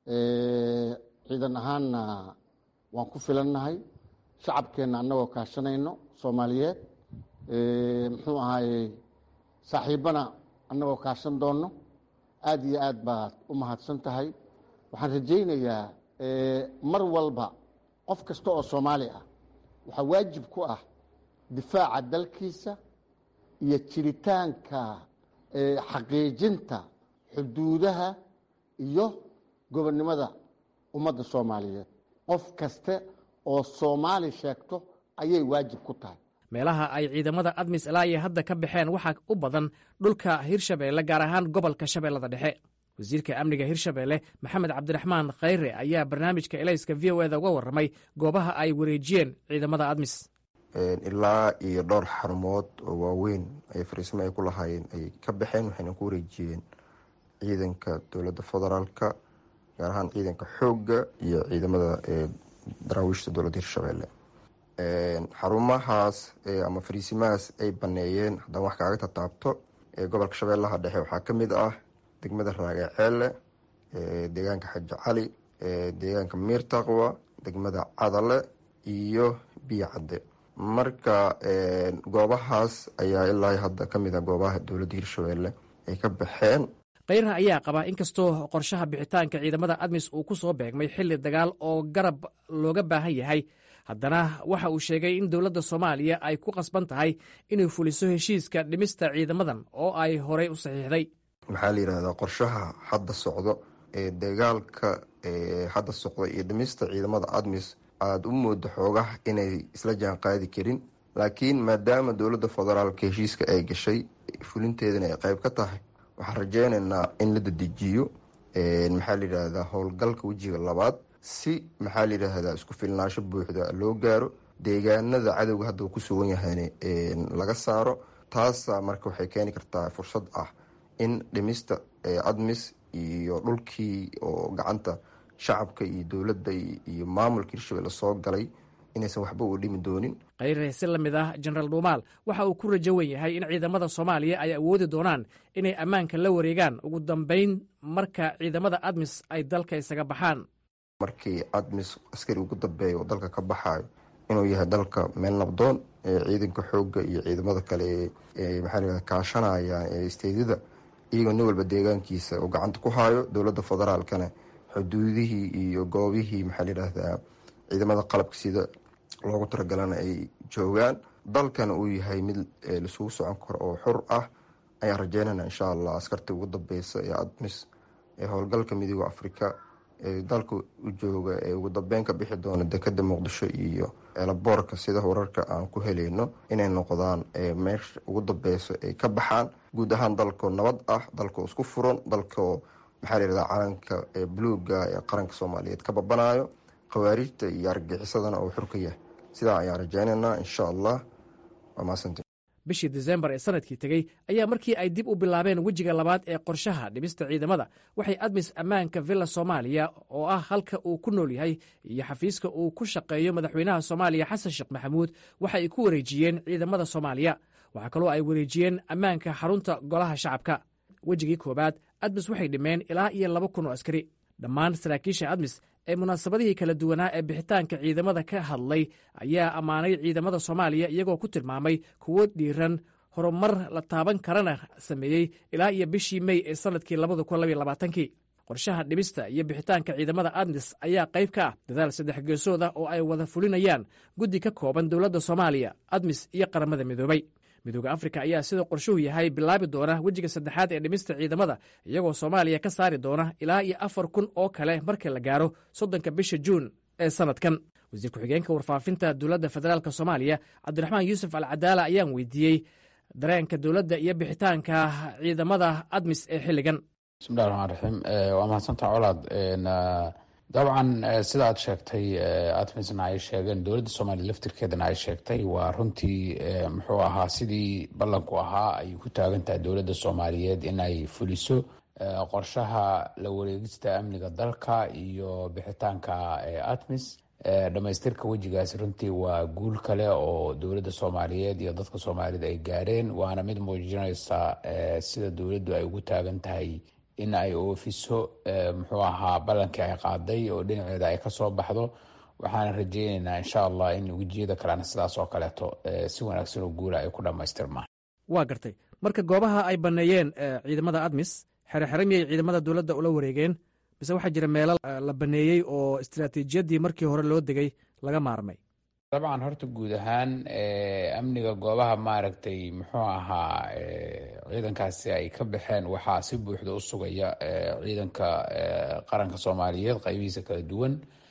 Speaker 9: ciidan ahaanna waan ku filannahay. shacabkeenna annagoo kaashanayno soomaaliyeed, muxuu ahaaye saaxiibbana annagoo kaashan doonno. aad iyo aad baad u mahadsan tahay. waxaan rajaynayaa mar walba qof kasta oo soomaali ah waxaa waajib ku ah difaaca dalkiisa iyo jiritaanka xaqiijinta xuduudaha iyo gobonnimada ummadda soomaaliyeed. qof kaste oo soomaali sheegto ayay waajib ku tahay.
Speaker 8: meelaha ay ciidamada admis ilaa iyo hadda ka baxeen waxaa u badan dhulka hirshabeelle, gaar ahaan gobolka shabeellada dhexe. wasiirka amniga hirshabeelle maxamed cabdiraxmaan khayre ayaa barnaamijka elayska v o eda uga warramay goobaha ay wareejiyeen ciidamada admis.
Speaker 10: ilaa iyo dhowr xarumood oo waaweyn ay fariismo ay ku lahaayeen ay ka baxeen, waxayna ku wareejiyeen ciidanka dowladda federaalka, gaar ahaan ciidanka xoogga iyo ciidamada daraawiishta dowladda hirshabeelle. xarumahaas ama fariisimahaas ay baneeyeen, haddaan wax kaaga tataabto, gobolka shabeellaha dhexe waxaa ka mid ah degmada raagaceelle, deegaanka xaji cali, deegaanka miirtaqwa, degmada cadale iyo biyo cadde. marka goobahaas ayaa ilaa hadda ka mid ah goobaha dowladda hirshabeelle ay ka baxeen.
Speaker 8: khayra ayaa qabaa in kastoo qorshaha bixitaanka ciidamada admis uu ku soo beegmay xilli dagaal oo garab looga baahan yahay, haddana waxa uu sheegay in dowladda soomaaliya ay ku qasban tahay inay fuliso heshiiska dhimista ciidamadan oo ay horey u saxiixday.
Speaker 10: maxaa la yidhahdaa qorshaha hadda socdo ee dagaalka hadda socda iyo dhimista ciidamada admis aada u moodo xoogaha inay isla jaan qaadi karin. laakiin maadaama dowladda federaalka heshiiska ay gashay, fulinteedana ay qayb ka tahay, waxaan rajeynaynaa in la dedejiyo maxaa la yidhaahdaa howlgalka wejiga labaad si maxaa la yidhaahdaa isku filnaansho buuxda loo gaaro, deegaanada cadowga hadda uu ku sugan yahayna laga saaro. taasa marka waxay keeni kartaa fursad ah in dhimista admis iyo dhulkii oo gacanta shacabka iyo dowladda iyo maamulka hirshabelle soo galay inaysan waxba u dhimi doonin.
Speaker 8: khayre si la mid ah jenaraal dhuumaal waxa uu ku rajo wen yahay in ciidamada soomaaliya ay awoodi doonaan inay ammaanka la wareegaan ugu dambeyn marka ciidamada admis ay dalka isaga baxaan.
Speaker 10: markii admis askari ugu dambeeya oo dalka ka baxaayo inuu yahay dalka meel nabdoon, ciidanka xoogga iyo ciidamada kale maxaa la yidhahda kaashanaya isteedyada iyagoo nin walba deegaankiisa uu gacanta ku haayo. dowladda federaalkana xuduudihii iyo goobihii maxaa la yidhaahdaa ciidamada qalabka sida loogu talagalana ay joogaan, dalkana uu yahay mid laisugu socon karo oo xur ah. ayaan rajeynana insha allah askarta ugu dambeysa ee admis ee howlgalka midooda afrika ee dalka u jooga ee ugu dambeyn ka bixi doona dekeda muqdisho iyo elaboorka sida wararka aan ku helayno inay noqdaan meesha ugu dambeyso ay ka baxaan guud ahaan dalkoo nabad ah, dalkoo isku furan, dalkoo maxaa layihahdaa calanka buluuga ee qaranka soomaaliyeed ka babanayo, khawaarijta iyo argagixisadana uu xur ka yahay. sidaa ayaan rajaynaynaa insha allah. waa mahadsanti.
Speaker 8: bishii disembar ee sanadkii tegey ayaa markii ay dib u bilaabeen wejiga labaad ee qorshaha dhimista ciidamada waxay admis ammaanka villa soomaaliya oo ah halka uu ku nool yahay iyo xafiiska uu ku shaqeeyo madaxweynaha soomaaliya xasan sheekh maxamuud waxa ay ku wareejiyeen ciidamada soomaaliya. waxaa kaloo ay wareejiyeen ammaanka xarunta golaha shacabka. wejigii koowaad admis waxay dhimeen ilaa iyo 2,000 oo askari. dhammaan saraakiisha admis ee munaasabadihii kala duwanaa ee bixitaanka ciidamada ka hadlay ayaa ammaanay ciidamada soomaaliya iyagoo ku tilmaamay kuwo dhiiran, horumar la taaban karana sameeyey ilaa iyo bishii mey ee sannadkii 2022. qorshaha dhimista iyo bixitaanka ciidamada admis ayaa qayb ka ah dadaal 3 geesood ah oo ay wada fulinayaan guddi ka kooban dowladda soomaaliya, admis iyo qaramada midoobay. midooda afrika ayaa sidoo qorshuhu yahay bilaabi doona wejiga 3aad ee dhimista ciidamada iyagoo soomaaliya ka saari doona ilaa iyo 4,000 oo kale marka la gaaro 30 bisha juun ee sanadkan. wasiir ku-xigeenka warfaafinta dowladda federaalk soomaaliya cabdiraxmaan yuusuf alcadaala ayaan weydiiyey dareenka dowladda iyo bixitaanka ciidamada admis ee xilligan.
Speaker 3: bismillahi raxmaan raxiim. waa mahadsantaa colaad. dabcan sida aad sheegtay admisna ay sheegeen, dowladda soomaaliya laftirkeedana ay sheegtay, waa runtii muxuu ahaa sidii ballanku ahaa ay ku taagan tahay dowladda soomaaliyeed in ay fuliso qorshaha la wareegista amniga dalka iyo bixitaanka admis. dhamaystirka wejigaasi runtii waa guul kale oo dowladda soomaaliyeed iyo dadka soomaaliyed ay gaareen, waana mid muujinaysa sida dowladdu ay ugu taagan tahay in ay oofiso muxuu ahaa ballankii ay qaaday oo dhinaceeda ay ka soo baxdo. waxaana rajaynaynaa insha allah in wejiyada kalena sidaas oo kaleeto si wanaagsan oo guula ay ku dhammaystirmaan.
Speaker 8: waa gartay. marka goobaha ay banneeyeen ciidamada admis xerexere miyay ciidamada dowladda ula wareegeen mise waxaa jira meelo la baneeyey oo istiraatiijiyaddii markii hore loo degay laga maarmay?
Speaker 3: dabcan horta guud ahaan amniga goobaha maaragtay muxuu ahaa ciidankaasi ay ka baxeen waxaa si buuxda u sugaya ciidanka qaranka soomaaliyeed qaybihiisa kala duwan.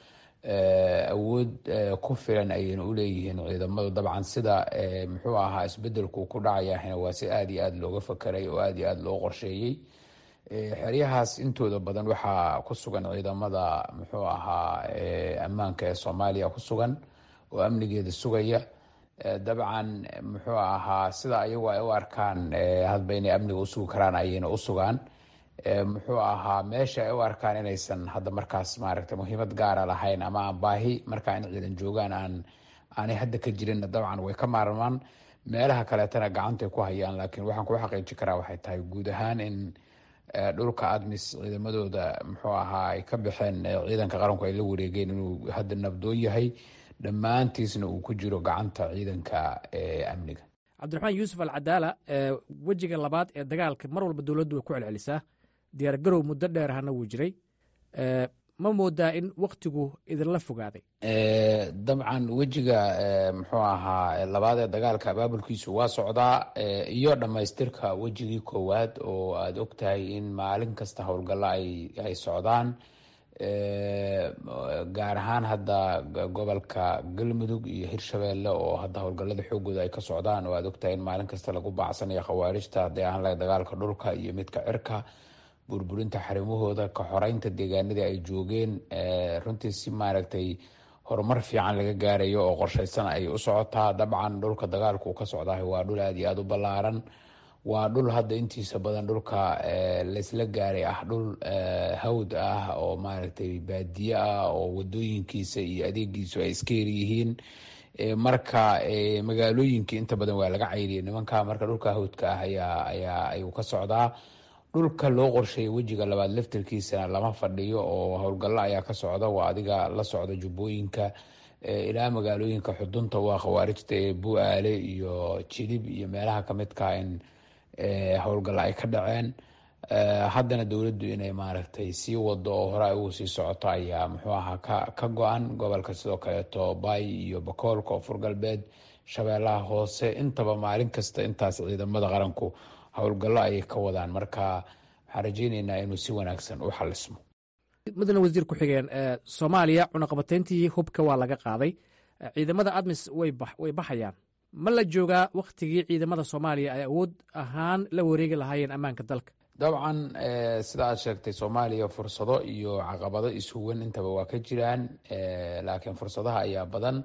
Speaker 3: awood ku filan ayayna u leeyihiin ciidamadu. dabcan sida muxuu ahaa isbedelku ku dhacayahna waa si aad iyo aad looga fakeray oo aad iyo aad loo qorsheeyey. xeryahaas intooda badan waxaa ku sugan ciidamada muxuu ahaa ammaanka ee soomaaliya ku sugan oo amnigeeda sugaya. dabcan muxuu ahaa sida ayagu ay u arkaan hadba inay amniga u sugi karaan ayayna u sugaan. muxuu ahaa meesha ay u arkaan inaysan hadda markaas maaragtay muhiimad gaara lahayn ama aan baahi markaa in ciidan joogaan aanay hadda ka jirin, dabcan way ka maarmaan. meelaha kaleetana gacantay ku hayaan. laakiin waxaan ku xaqiijin karaa waxay tahay guud ahaan in dhulka admis ciidamadooda muxuu ahaa ay ka baxeen, ciidanka qaranku ay la wareegeen inuu hadda nabdoon yahay, dhammaantiisna uu ku jiro gacanta ciidanka amniga.
Speaker 8: cabdiraxmaan yuusuf alcadaala, wejiga labaad ee dagaalka mar walba dowladdu way ku celcelisaa. diyaargarow muddo dheer ahna wuu jiray. ma moodaa in waktigu idinla fogaaday?
Speaker 3: dabcan wejiga muxuu ahaa labaad ee dagaalka abaabulkiisu waa socdaa iyo dhammaystirka wejigii koowaad oo aada og tahay in maalin kasta howlgallo ay socdaan. gaar ahaan hadda gobolka galmudug iyo hirshabeelle oo hadda howlgallada xoogooda ay ka socdaan oo aada og tahay in maalin kasta lagu baacsanayo khawaarijta haddii aan lahay dagaalka dhulka iyo midka cirka, burburinta xarimahooda, ka xoreynta deegaanadii ay joogeen. runtii si maaragtay horumar fiican laga gaarayo oo qorshaysan ay u socotaa. dabcan dhulka dagaalku ka socdaah waa dhul aad iyo aada u ballaaran. waa dhul hadda intiisa badan dhulka laysla gaaray ah dhul hawd ah oo maaragtay baadiye ah oo wadooyinkiisa iyo adeegiisu ay iska yaryihiin. marka magaalooyinkii inta badan waa laga cayriyay nimanka. marka dhulka hawdka ah ayuu ka socdaa. dhulka loo qorsheeyay wejiga labaad laftirkiisana lama fadhiyo oo howlgallo ayaa ka socda. waa adiga la socda jubbooyinka ilaa magaalooyinka xudunta waa khawaarijta ee bu'aale iyo jilib iyo meelaha kamidka in howlgallo ay ka dhaceen. haddana dowladdu inay maaragtay sii wado oo hore ay ugu sii socoto ayaa muxuu ahaa ka go-an. gobolka sidoo kaleeto baay iyo bakool, koonfur galbeed, shabeellaha hoose, intaba maalin kasta intaas ciidamada qaranku howlgallo ayay ka wadaan. marka waxaan rajaynaynaa inuu si wanaagsan u xalismo.
Speaker 8: mudane wasiir ku-xigeen, soomaaliya cunaqabatayntii hubka waa laga qaaday. ciidamada admis way baxayaan. ma la joogaa wakhtigii ciidamada soomaaliya ay awood ahaan la wareegi lahaayeen ammaanka dalka?
Speaker 3: dabcan sida aad sheegtay soomaaliya fursado iyo caqabado ishuwan intaba waa ka jiraan, laakiin fursadaha ayaa badan.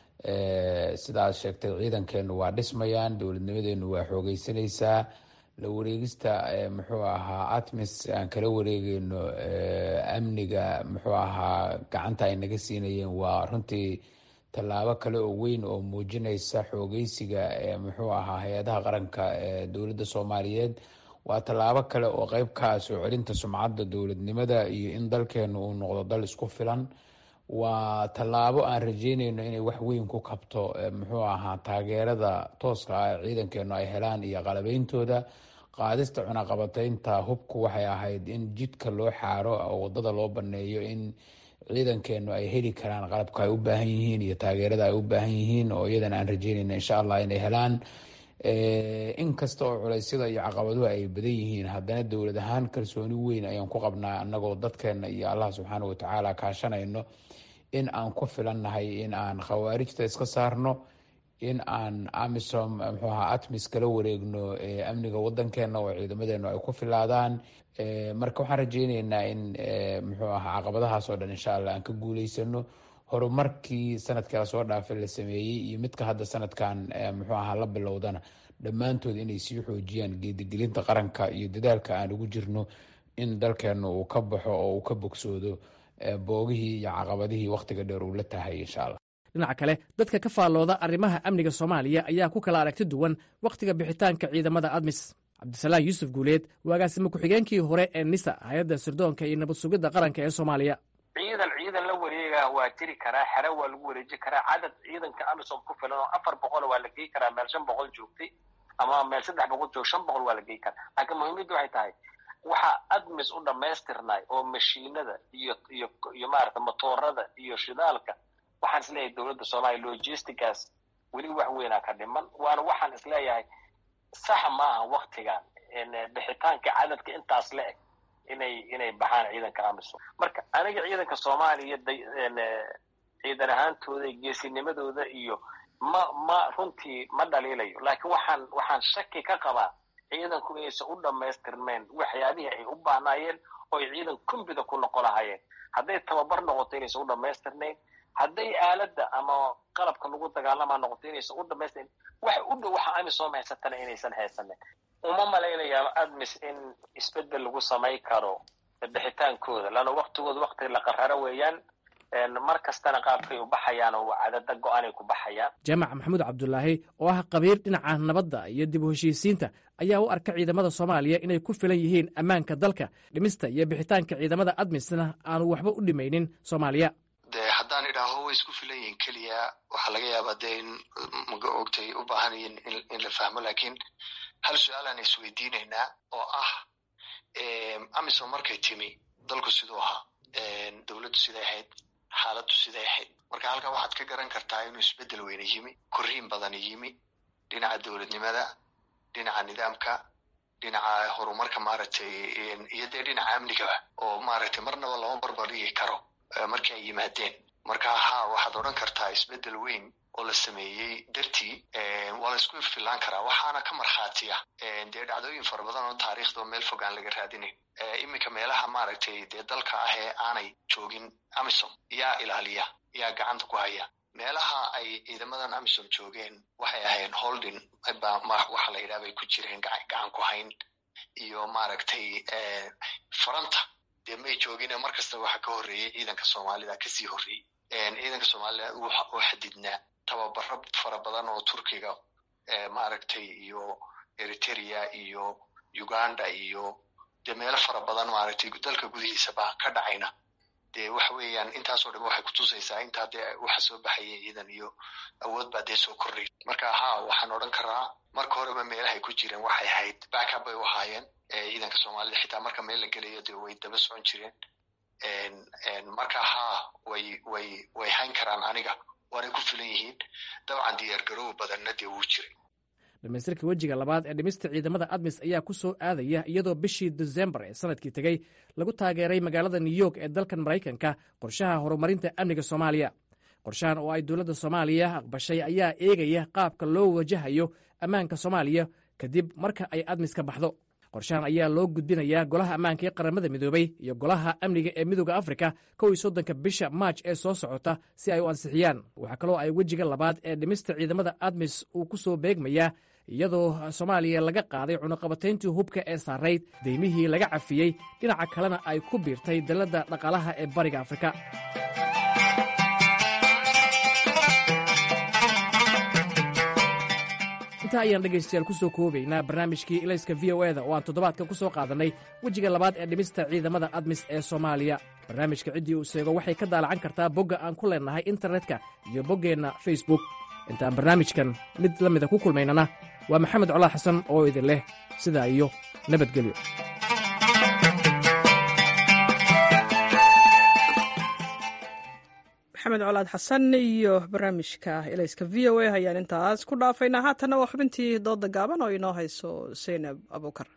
Speaker 3: sida aad sheegtay ciidankeenu waa dhismayaan, dowladnimadeenu waa xoogeysanaysaa. la wareegista muxuu ahaa atmis aan kala wareegeyno amniga muxuu ahaa gacanta ay naga siinayeen waa runtii tallaabo kale oo weyn oo muujinaysa xoogeysiga muxuu ahaa hay-adaha qaranka dowladda soomaaliyeed. waa tallaabo kale oo qeyb ka ah soo celinta sumcadda dowladnimada iyo in dalkeenu uu noqdo dal isku filan. waa tallaabo aan rajeyneyno inay wax weyn ku kabto muxuu ahaa taageerada tooska ah ciidankeenu ay helaan iyo qalabeyntooda. qaadista cunaqabateynta hubku waxay ahayd in jidka loo xaaro oo wadada loo baneeyo in ciidankeenu ay heli karaan qalabka ay u baahan yihiin iyo taageerada ay u baahan yihiin, oo iyadan aan rajeyneyno insha allah inay helaan. in kasta oo culeysyada iyo caqabaduhu ay badan yihiin, haddana dowlad ahaan kalsooni weyn ayaan ku qabnaa anagoo dadkeena iyo allah subxaana watacaala kaashanayno in aan ku filannahay in aan khawaarijta iska saarno, in aan amisom muxuu ahaa atmis kala wareegno amniga wadankeena oo ciidamadeenu ay ku filaadaan. marka waxaan rajeyneynaa in muxuu ahaa caqabadahaas oo dhan insha allah aan ka guuleysano. horumarkii sanadkii lasoo dhaafay la sameeyey iyo midka hadda sanadkan muxuu ahaa la bilowdana dhammaantood inay sii xoojiyaan geedigelinta qaranka iyo dadaalka aan ugu jirno in dalkeenu uu ka baxo oo uu ka bogsoodo boogihii iyo caqabadihii wakhtiga dheer uu la tahay insha allah.
Speaker 8: dhinaca kale dadka ka faallooda arrimaha amniga soomaaliya ayaa ku kala aragti duwan wakhtiga bixitaanka ciidamada admis. cabdisalaam yuusuf guuleed waa agaasime ku-xigeenkii hore ee nisa hay-adda sirdoonka iyo nabad sugidda qaranka ee soomaaliya.
Speaker 11: ciidan la wareega waa jiri karaa, xero waa lagu wareeji karaa, cadad ciidanka amisom ku filan oo 400 waa la gey karaa, meel 500 joogtay ama meel 300 joog 500 waa la gey karaa. laakiin muhiimaddu waxay tahay waxa admis u dhamaystirnay oo mashiinada iyo maaragta motoorada iyo shidaalka. waxaan isleeyahay dowladda soomaaliya logisticaas weli wax weynaa ka dhiman, waana waxaan isleeyahay sax maaha waktigan bixitaanka cadadka intaas la eg inay baxaan ciidanka amisom. marka aniga ciidanka soomaaliya ciidan ahaantooda geesinimadooda iyo ma runtii ma dhaliilayo, laakiin waxaan shaki ka qabaa ciidanku inaysan u dhamaystirmeen waxyaabihii ay u baahnaayeen oo ay ciidan kumbida ku noqon lahaayeen. hadday tababar noqoto inaysan u dhamaystirnayn, hadday aaladda ama qalabka lagu dagaalamaa noqoto inaysan u dhamaystirnayn, waxa u dhow waxa amisom haysatana inaysan haysanin. uma malaynayaa admis in isbedel lagu samay karo bixitaankooda, lana waktigooda wakti la qararo weeyaan. mar kastana qaabkay u baxayaan oo cadada go-aanay ku baxayaan.
Speaker 8: jaamac maxamuud cabdulaahi oo ah qabiir dhinaca nabadda iyo dib u heshiisiinta ayaa u arka ciidamada soomaaliya inay ku filan yihiin ammaanka dalka, dhimista iyo bixitaanka ciidamada admisna aanu waxba u dhimaynin soomaaliya.
Speaker 12: dee haddaan idhaaho way isku filan yihiin keliya waxaa laga yaabaa dee in maga ogtay u baahan yihiin in la fahmo. laakiin hal su-aalaan isweydiinaynaa oo ah amisom markay timi dalku siduu ahaa, dowladdu siday ahayd, xaaladdu siday ahayd. marka halkan waxaad ka garan kartaa inuu isbedel weyne yimi, korriin badan yimi dhinaca dowladnimada, dhinaca nidaamka, dhinaca horumarka maaragtay iyo dee dhinaca amnigaba oo maaragtay marnaba lama barbardhigi karo markii ay yimaadeen. marka waxaad odhan kartaa isbedel weyn oo la sameeyey dartii waa la isku filaan karaa. waxaana ka markhaatiya dee dhacdooyin fara badan oo taariikhda meel fog aan laga raadinayn. iminka meelaha maaragtay dee dalka ah ee aanay joogin amisom yaa ilaaliya, yaa gacanta ku haya. meelaha ay ciidamadan amisom joogeen waxay ahayn holding waxa la yidhaha bay ku jireen gacan ku hayn iyo maaragtay faranta dee may joogine markasta waxa ka horreeyey ciidanka soomaalida kasii horreeyey. ciidanka soomaalida u xadidnaa tababaro fara badan oo turkiga maaragtay iyo eritrea iyo uganda iyo dee meelo fara badan maaragtay dalka gudihiisaba ka dhacayna. dee waxa weeyaan intaasoo dhan waxay kutusaysaa intaa dee waxa soo baxayay ciidan iyo awood baa dee soo korray. marka waxaan odhan karaa marka horeba meelahay ku jireen waxay ahayd backup bay u ahaayeen ciidanka soomaalida. xitaa marka meel la gelayo dee way daba socon jireen. marka way hayn karaan aniga waanay ku filan yihiin. dabcan diyaargaroow badanna dee wuu jiray.
Speaker 8: dhamaystirka wejiga labaad ee dhimista ciidamada admis ayaa ku soo aadaya iyadoo bishii desembar ee sanadkii tegey lagu taageeray magaalada new york ee dalkan maraykanka qorshaha horumarinta amniga soomaaliya. qorshahan oo ay dowladda soomaaliya aqbashay ayaa eegaya qaabka loo wajahayo ammaanka soomaaliya kadib marka ay admis ka baxdo. qorshahan ayaa loo gudbinayaa golaha ammaanka ee qaramada midoobey iyo golaha amniga ee midooda afrika 30 bisha maaj ee soo socota si ay u ansixiyaan. waxaa kaloo ay wejiga labaad ee dhimista ciidamada admis uu ku soo beegmayaa iyadoo soomaaliya laga qaaday cunuqabatayntii hubka ee saarayd deymihii laga cafiyey, dhinaca kalena ay ku biirtay dalladda dhaqaalaha ee bariga afrika. intaa ayaan dhegaystayaal ku soo koobaynaa barnaamijkii ilayska v o eda oo aan toddobaadka ku soo qaadannay wejiga labaad ee dhimista ciidamada admis ee soomaaliya. barnaamijka ciddii uu seego waxay ka daalacan kartaa bogga aan ku leennahay internetka iyo boggeenna facebook. intaan barnaamijkan mid la mida ku kulmaynana waa maxamed colaad xasan oo idin leh sidaa iyo nabadgelyo.
Speaker 1: maxamed colaad xasan iyo barnaamijka ilayska v o a ayaan intaas ku dhaafaynaa. haatanna waa xubintii dooda gaaban oo inoo hayso Zaynab Abuukar.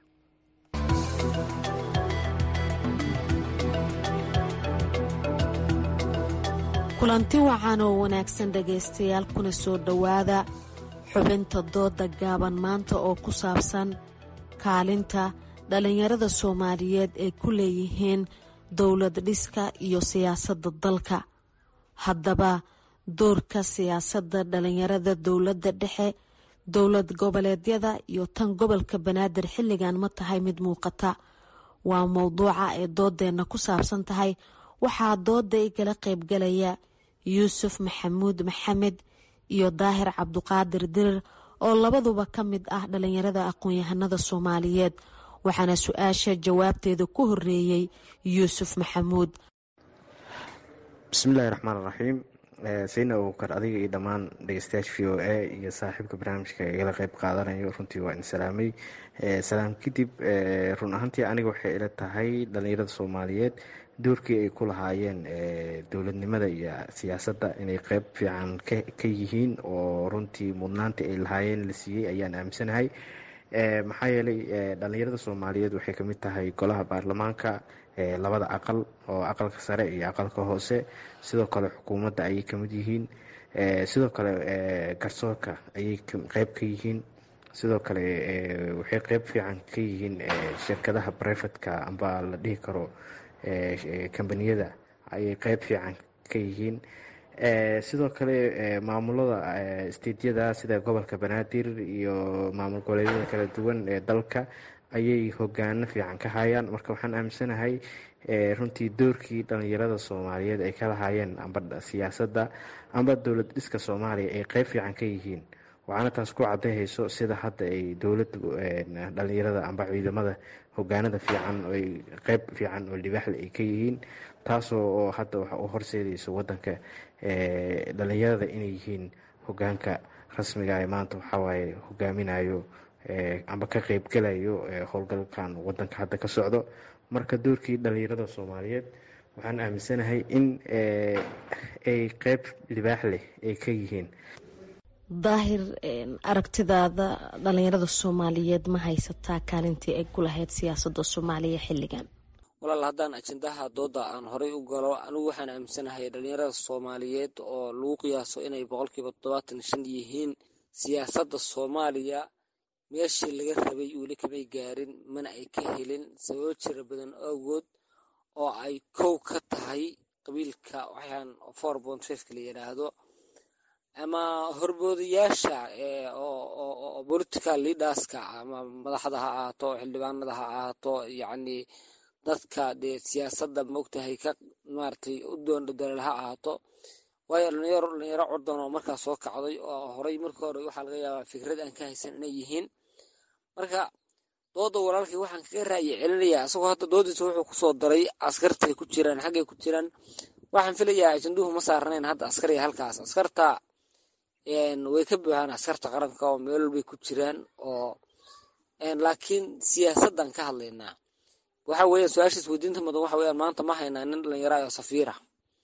Speaker 13: kulanti wacan oo wanaagsan dhegaystayaal, kuna soo dhowaada xubinta dooda gaaban maanta oo ku saabsan kaalinta dhallinyarada Soomaaliyeed ay ku leeyihiin dowlad dhiska iyo siyaasadda dalka. haddaba doorka siyaasadda dhallinyarada dowladda dhexe, dowlad goboleedyada iyo tan gobolka banaadir xilligan ma tahay mid muuqata? waa mowduuca ay doodeenna ku saabsan tahay. waxaa dooda igala qaybgalaya yuusuf maxamuud maxamed iyo daahir cabduqaadir dirir oo labaduba ka mid ah dhallinyarada aqoon-yahanada Soomaaliyeed. waxaana su-aasha jawaabteeda ku horeeyey yuusuf maxamuud.
Speaker 14: bismillahi raxmaan raxiim. Zaynab Abuukar, adiga iyo dhammaan dhegeystayaasha v o a iyo saaxiibka barnaamijka igala qayb qaadanayo runtii waa in salaamay. salaam kadib, run ahaantii aniga waxay ila tahay dhallinyarada Soomaaliyeed doorkii ay ku lahaayeen dowladnimada iyo siyaasadda inay qayb fiican ka yihiin oo runtii mudnaantii ay lahaayeen la siiyey ayaan aaminsanahay. maxaa yeelay dhallinyarada Soomaaliyeed waxay kamid tahay golaha baarlamaanka, labada aqal oo aqalka sare iyo aqalka hoose. sidoo kale xukuumadda ayay kamid yihiin. sidoo kale garsoorka ayay qayb ka yihiin. sidoo kale waxay qayb fiican ka yihiin shirkadaha brivatka amba la dhihi karo kambaniyada ayay qayb fiican ka yihiin. sidoo kale maamulada isteedyada sida gobolka banaadir iyo maamul goboleedyada kala duwan ee dalka ayay hogaano fiican ka hayaan. marka waxaan aaminsanahay runtii doorkii dhallinyarada Soomaaliyeed ay ka lahaayeen amba siyaasadda amba dowlad dhiska Soomaaliya ay qayb fiican ka yihiin. waxaana taas ku cadayhayso sida hadda ay dowladda dhallinyarada amba ciidamada hogaanada fiican ay qayb fiican oo libaaxle ay ka yihiin, taasoo hadda waxa u horseedayso wadanka dhallinyarada inay yihiin hogaanka rasmiga ee maanta waxawaaye hogaaminayo amba ka qaybgalayo howlgalkan wadanka hadda ka socdo. marka doorkii dhallinyarada Soomaaliyeed waxaan aaminsanahay in ay qayb libaax leh ay ka yihiin.
Speaker 13: daahir, aragtidaada dhallinyarada Soomaaliyeed ma haysataa kaalintii ay ku lahayd siyaasadda Soomaaliya xilligan?
Speaker 15: walaal, haddaan ajendaha dooda aan horey u galo, anigu waxaan aaminsanahay dhallinyarada Soomaaliyeed oo lagu qiyaaso inay 75% yihiin siyaasadda Soomaaliya meeshii laga rabay weli kamay gaarin, mana ay ka helin sababo jira badan awgood oo ay kow ka tahay qabiilka waxaan 4.5 la yiraahdo ama horboodayaasha oo political leaderska ama madaxda ha ahaato xildhibaanada ha ahaato, yacni dadka dee siyaasadda maogtahay ka maaragtay u doondadalal ha ahaato. waayo dhalinyaro curdan oo markaa soo kacday oo horey marka hore waxaa laga yaabaa fikrad aan ka haysan inay yihiin. marka dooda walaalkii waxaan kaga raayi celinayaa, isagoo hadda doodiisa wuxuu kusoo daray askartay ku jiraan, xaggay ku jiraan. waxaan filayaa ajanduhu ma saarnayn hadda askariga halkaas. askarta way ka buuxaan askarta qaranka oo meel walbay ku jiraan oo laakiin siyaasaddan ka hadlaynaa. waxa weeyaan su-aashaas weydiinta mudan waxa weeyaan maanta ma haynaa nin dhalinyaro oo safiira.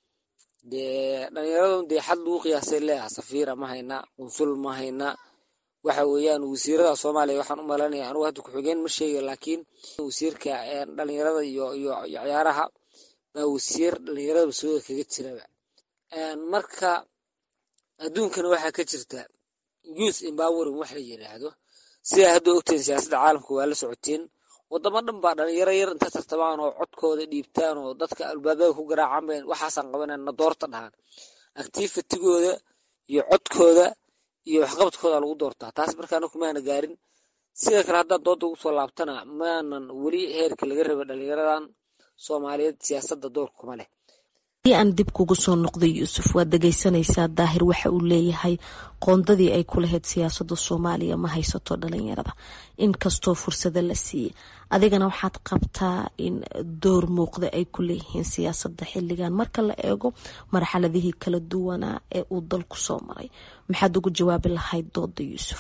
Speaker 15: dee dhalinyaradu dee xad lagu qiyaasay leeyaha safiira ma haynaa, qunsul ma haynaa. waxa weeyaan wasiirada Soomaaliya waxaan u maleynayaa anigu hadda ku-xigeen ma sheegay, laakiin wasiirka dhalinyarada iyo ciyaaraha baa wasiir dhalinyarada soo kaga jiraba. marka adduunkana waxaa ka jirta youth empowering wax la yidhaahdo sidaa hadda ogteen siyaasadda caalamka waa la socoteen wadamo dhan baa dhalinyaro yar inta tartamaan oo codkooda dhiibtaan oo dadka albaabada ku garaacaan waxaasaan qabanayna doorta dhahaan activitigooda iyo codkooda iyo waxqabadkooda lagu doortaa taas markaana kumaana gaarin sidoo kale haddaan dooda ugu soo laabtana maanan weli heerka laga raba dhalinyaradan soomaaliyeed siyaasadda door kuma leh.
Speaker 13: haddii aan dib kugu soo noqday yuusuf waad dhegaysanaysaa daahir waxa uu leeyahay qoondadii ay ku lahayd siyaasadda soomaaliya ma haysato dhalinyarada inkastoo fursado la siiyey adigana waxaad qabtaa in door muuqda ay ku leeyihiin siyaasadda xilligan marka la eego marxaladihii kala duwanaa ee uu dalku soo maray maxaad ugu jawaabi lahayd dooda yuusuf?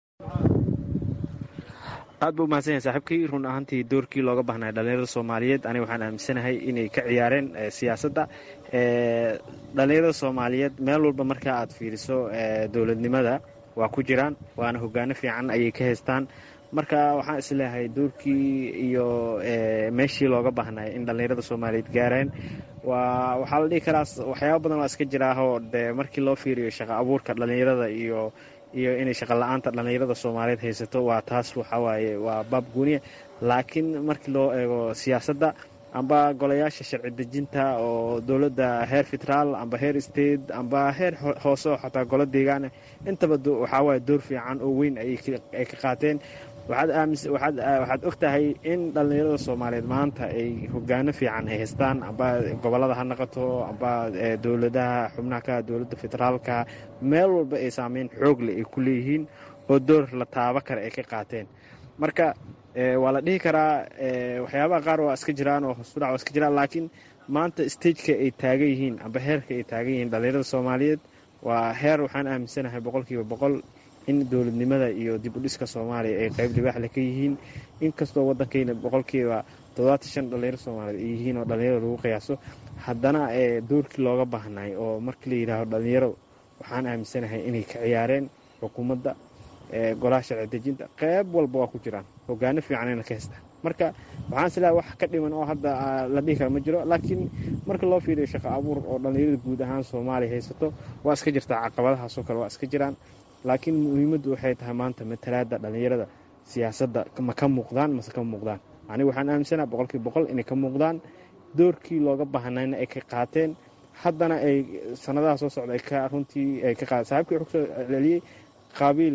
Speaker 14: aad buu umahadsan yahay saaxiibkii run ahaantii doorkii looga baahnay dhalinyarada soomaaliyeed aniga waxaan aaminsanahay inay ka ciyaareen siyaasadda dhalinyarada soomaaliyeed meel walba marka aad fiiriso dowladnimada waa ku jiraan waana hogaano fiican ayay ka haystaan marka waxaan isleeyahay doorkii iyo meeshii looga baahnay in dhalinyarada soomaaliyeed gaareen waxaa la dhihi karaa waxyaaba badan waa iska jiraahoo de markii loo fiiriyo shaqo abuurka dhalinyarada iyo inay shaqo la-aanta dhalinyarada soomaaliyeed haysato waa taas waxawaaye waa baab guuniya laakiin markii loo eego siyaasadda amba golayaasha sharci dejinta oo dowladda heer federaal amba heer state amba heer hoose oo xataa golo deegaana intaba waxawaaye door fiican oo weyn ay ka qaateen waxaad og tahay in dhalinyarada soomaaliyeed maanta ay hogaano fiican ay haystaan amba gobolada ha noqoto amba dowladaha xubnaha ka dowladda federaalka meel walba ay saameyn xoogle ay ku leeyihiin oo door la taabo kale ay ka qaateen marka waa la dhihi karaa waxyaabaha qaar waa iska jiraan oo hoosudhac waa iska jiraan laakiin maanta stageka ay taagan yihiin amba heerka ay taagan yihiin dhalinyarada soomaaliyeed waa heer waxaan aaminsanahay 100% in dowladnimada iyo dib u dhiska soomaaliya ay qayb libaaxle ka yihiin inkastoo waddankayna 75% dhalinyaro soomaaliyeed ay yihiin oo dhalinyaro lagu qiyaaso haddana doorkii looga baahnay oo markii la yidhaahdo dhalinyaro waxaan aaminsanahay inay ka ciyaareen xukuumadda golaha sharci dejinta qayb walba waa ku jiraan hogaano fiicanayna ka haystaan marka waxaan isleeyahay wax ka dhiman oo hadda la dhihi kara ma jiro laakiin marka loo fiiriyo shaqo abuur oo dhalinyarada guud ahaan soomaaliya haysato waa iska jirtaa caqabadahaasoo kale waa iska jiraan laakiin muhiimaddu waxay tahay maanta matalaadda dhalinyarada siyaasadda ma ka muuqdaan mase ka muuqdaan aniga waxaan aaminsanaha 100% inay ka muuqdaan doorkii looga baahnayna ay ka qaateen haddana ay sanadaha soo socda ay ka runtii ay ka qaateen saaxiibkii wuxuu kusoo celceliyey qaabiil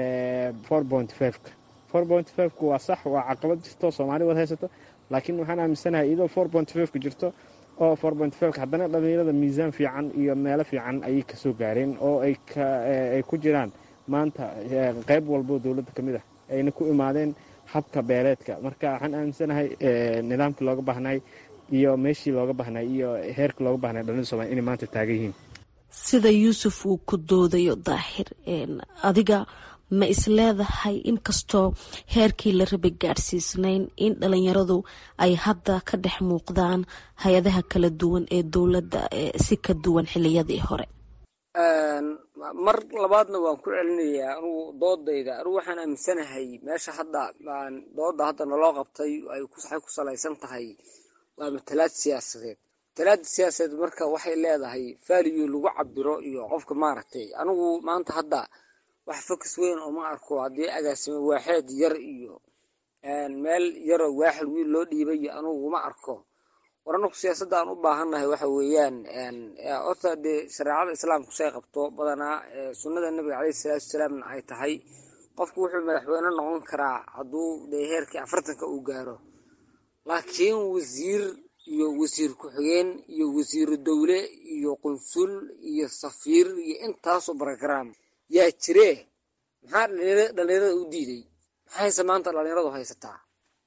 Speaker 14: 4.5 waa sax waa caqabad jirto Soomaaliya wada haysato laakiin waxaan aaminsanahay iyadoo 4.5 jirto oo 4.5 haddana dhalinyarada miisaan fiican iyo meelo fiican ayay ka soo gaareen oo ay ku jiraan maanta qayb walbo dowladda ka mid ah ayna ku imaadeen habka beeleedka marka waxaan aaminsanahay nidaamkii looga baahnay iyo meeshii looga baahnay iyo heerkii looga baahnay dhalinyarada Soomaaliya inay maanta taagan yihiin
Speaker 13: sida yuusuf uu ku doodayo daahir adiga ma isleedahay inkastoo heerkii la rabay gaadhsiisnayn in dhalinyaradu ay hadda ka dhex muuqdaan hay-adaha kala duwan ee dowladda si ka duwan xiliyadii hore?
Speaker 15: mar labaadna waan ku celinayaa anugu doodayda anugu waxaan aaminsanahay meesha hadda dooda hadda naloo qabtay ay ku salaysan tahay waa matalaad siyaasadeed marka waxay leedahay value lagu cabiro iyo qofka maaragtay anigu maanta hadda wax focus weyn oo ma arko haddii agaasimo waaxeed yar iyo meel yaroo waaxid wiil loo dhiibay anugu ma arko waranu siyaasadda aan u baahannahay waxa weeyaan horta dee shareecada islaamku say qabto badanaa sunnada nabiga calayhi salaatu wasalaam ay tahay qofku wuxuu madaxweyne noqon karaa hadduu dee heerkii 40 uu gaaro laakiin wasiir iyo wasiir ku-xigeen iyo wasiiru dowle iyo qunsul iyo safiir iyo intaasoo program yaa jiree maxaa dhalinyarada u diiday maxayse maanta dhalinyaradu haysataa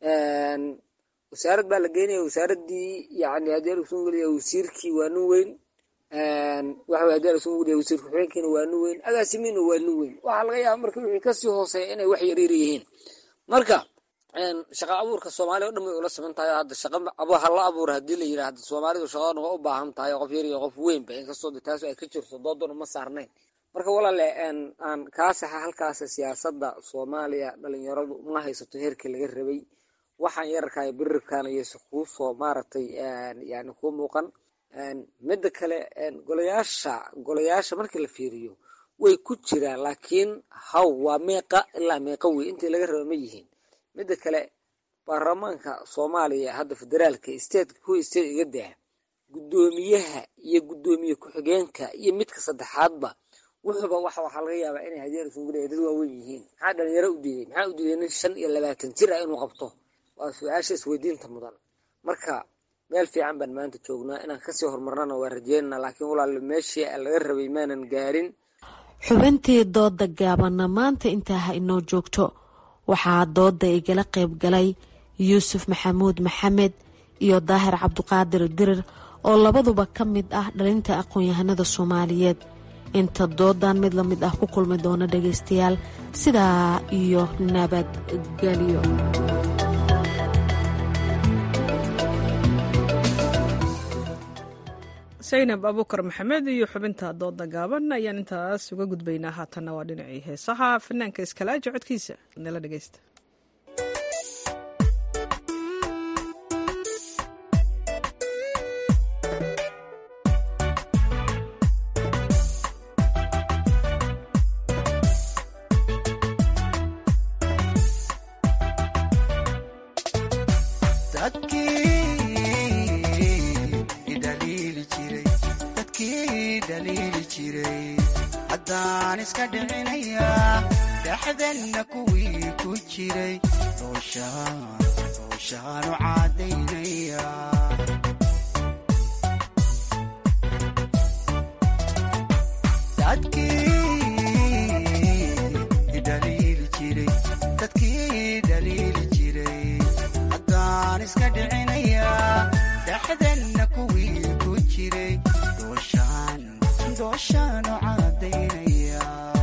Speaker 15: wasaarad baa la geynaya wasaaradii yani haddii lagusun geliya wasiirkii waa nin weyn waxa haddii lagusun geliya wasiir ku-xigeenkiina waa nin weyn agaasimiina waa nin weyn waxaa laga yaaba marka wixii kasii hooseeya inay wax yaryar yihiin marka shaqa abuurka Soomaaliya oo dhan way ula siman tahay hadda shaqa la abuur hadii la yiraahdo Soomaalidu shaqada u baahan tahay qof yar iyo qof weyn ba inkastoo taas ay ka jirto doodona ma saarnayn marka walaal aan kaasaha halkaas siyaasadda Soomaaliya dhalinyaradu ma haysato heerkii laga rabay waxaan yarkaay birarkan iyo ku soo maartay yani ku muuqan midda kale golayaasha markii la fiiriyo way ku jiraan, laakiin waa meeqa ilaa meeqa wey intii laga raba ma yihiin. midda kale baarlamaanka Soomaaliya hadda federaalka kuwa state iga daa gudoomiyaha iyo gudoomiye ku-xigeenka iyo midka saddexaadba wuxuuba waxaa laga yaabaa inay hadeer isugu leeyihiin dad waaweyn yihiin. maxaa dhalinyaro u diiday? maxaa u diiday nin 25 jir ah inuu qabto? waa su-aasha isweydiinta mudan. marka meel fiican baan maanta joognaa, inaan kasii horumarnana waa rajeynaa, laakiin walaalo meeshii laga rabay maanan gaarin.
Speaker 13: xubintii dooda gaabanna maanta intaa ha inoo joogto. waxaa dooda igala qayb galay yuusuf maxamuud maxamed iyo daahir cabdiqaadir dirir oo labaduba ka mid ah dhalinta aqoon-yahanada Soomaaliyeed. inta doodan mid la mid ah ku kulmi doona dhagaystayaal, sidaa iyo nabadgelyo.
Speaker 1: saynab abuukar maxamed iyo xubinta dooda gaaban ayaan intaas uga gudbaynaa. haatanna waa dhinacii heesaha. fanaanka iskalaaji codkiisa nala dhagaysta.
Speaker 16: haddaan iska dhicinaya dhexdanna kuwii ku jiray rooshaanu caadaynaya dadkii dhaliili jiray haddaan iska dhicinaya dhexdanna kuwii ku jiray dooshaanu caadaynaya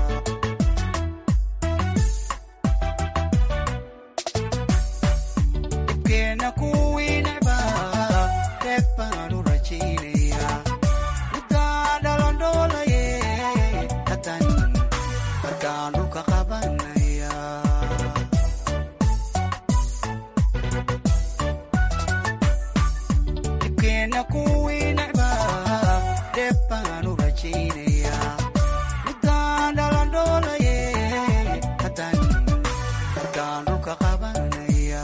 Speaker 16: dhibkeenna kuwii necbaa reeg baanu rajaynaya middaa dhalondhoolaye haddaan dhulka qabanaya dhibkeenna kuwii necbaa reeg baanu midaan dhalandhoolaye haddaan dhulka qabanaya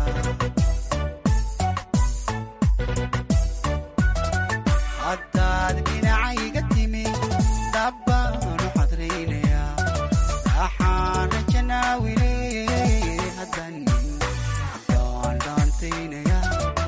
Speaker 16: haddaad dhinacayga timi dabbaanu xadraynaya waxaan rajanaawile haddaan dhaantaynaya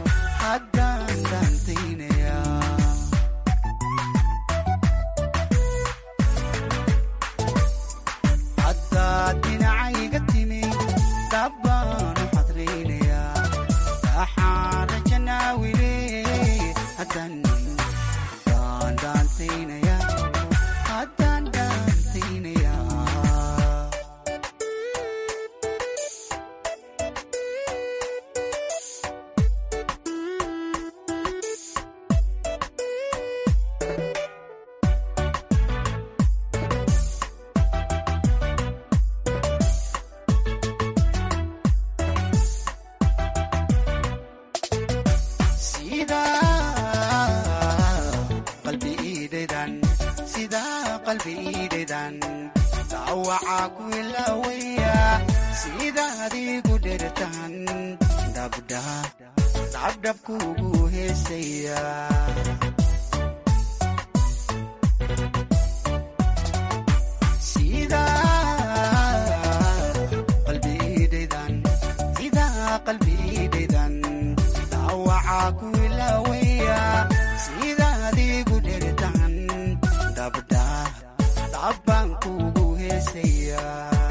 Speaker 16: dhinacayga timi dabbaanu xadraynaya waxaan rajanaawile haddaan dhaantaynaya dawacaa ku ilaawaya sidaadiigu dhertan dabdhabkuugu heesaya sida qalbiidaydan dawacaa ku ilaawaya sidaadiigu dhertan dabbaan kuugu heesaya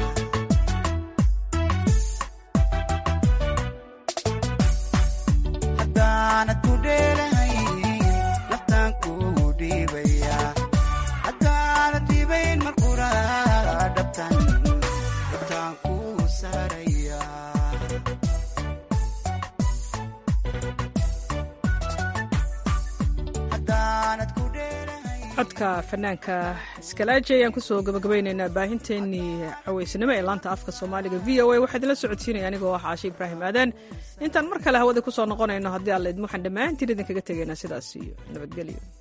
Speaker 16: haddaanad ku dheelahayn naftaan kuugu dhiibaya haddaanad dhiibayn markura dhabtaan kuu saaraya
Speaker 1: codka fanaanka iskalaaji ayaan kusoo gabagabaynaynaa baahinteennii cawaysnimo ee laanta afka soomaaliga v o a waxaa idinla socodsiinaya anigoo ah caashi ibraahim aadan intaan mar kale hawada kusoo noqonayno haddii alla idmuuxan dhammaantiin idinkaga tegaynaa sidaas iyo nabadgelyo.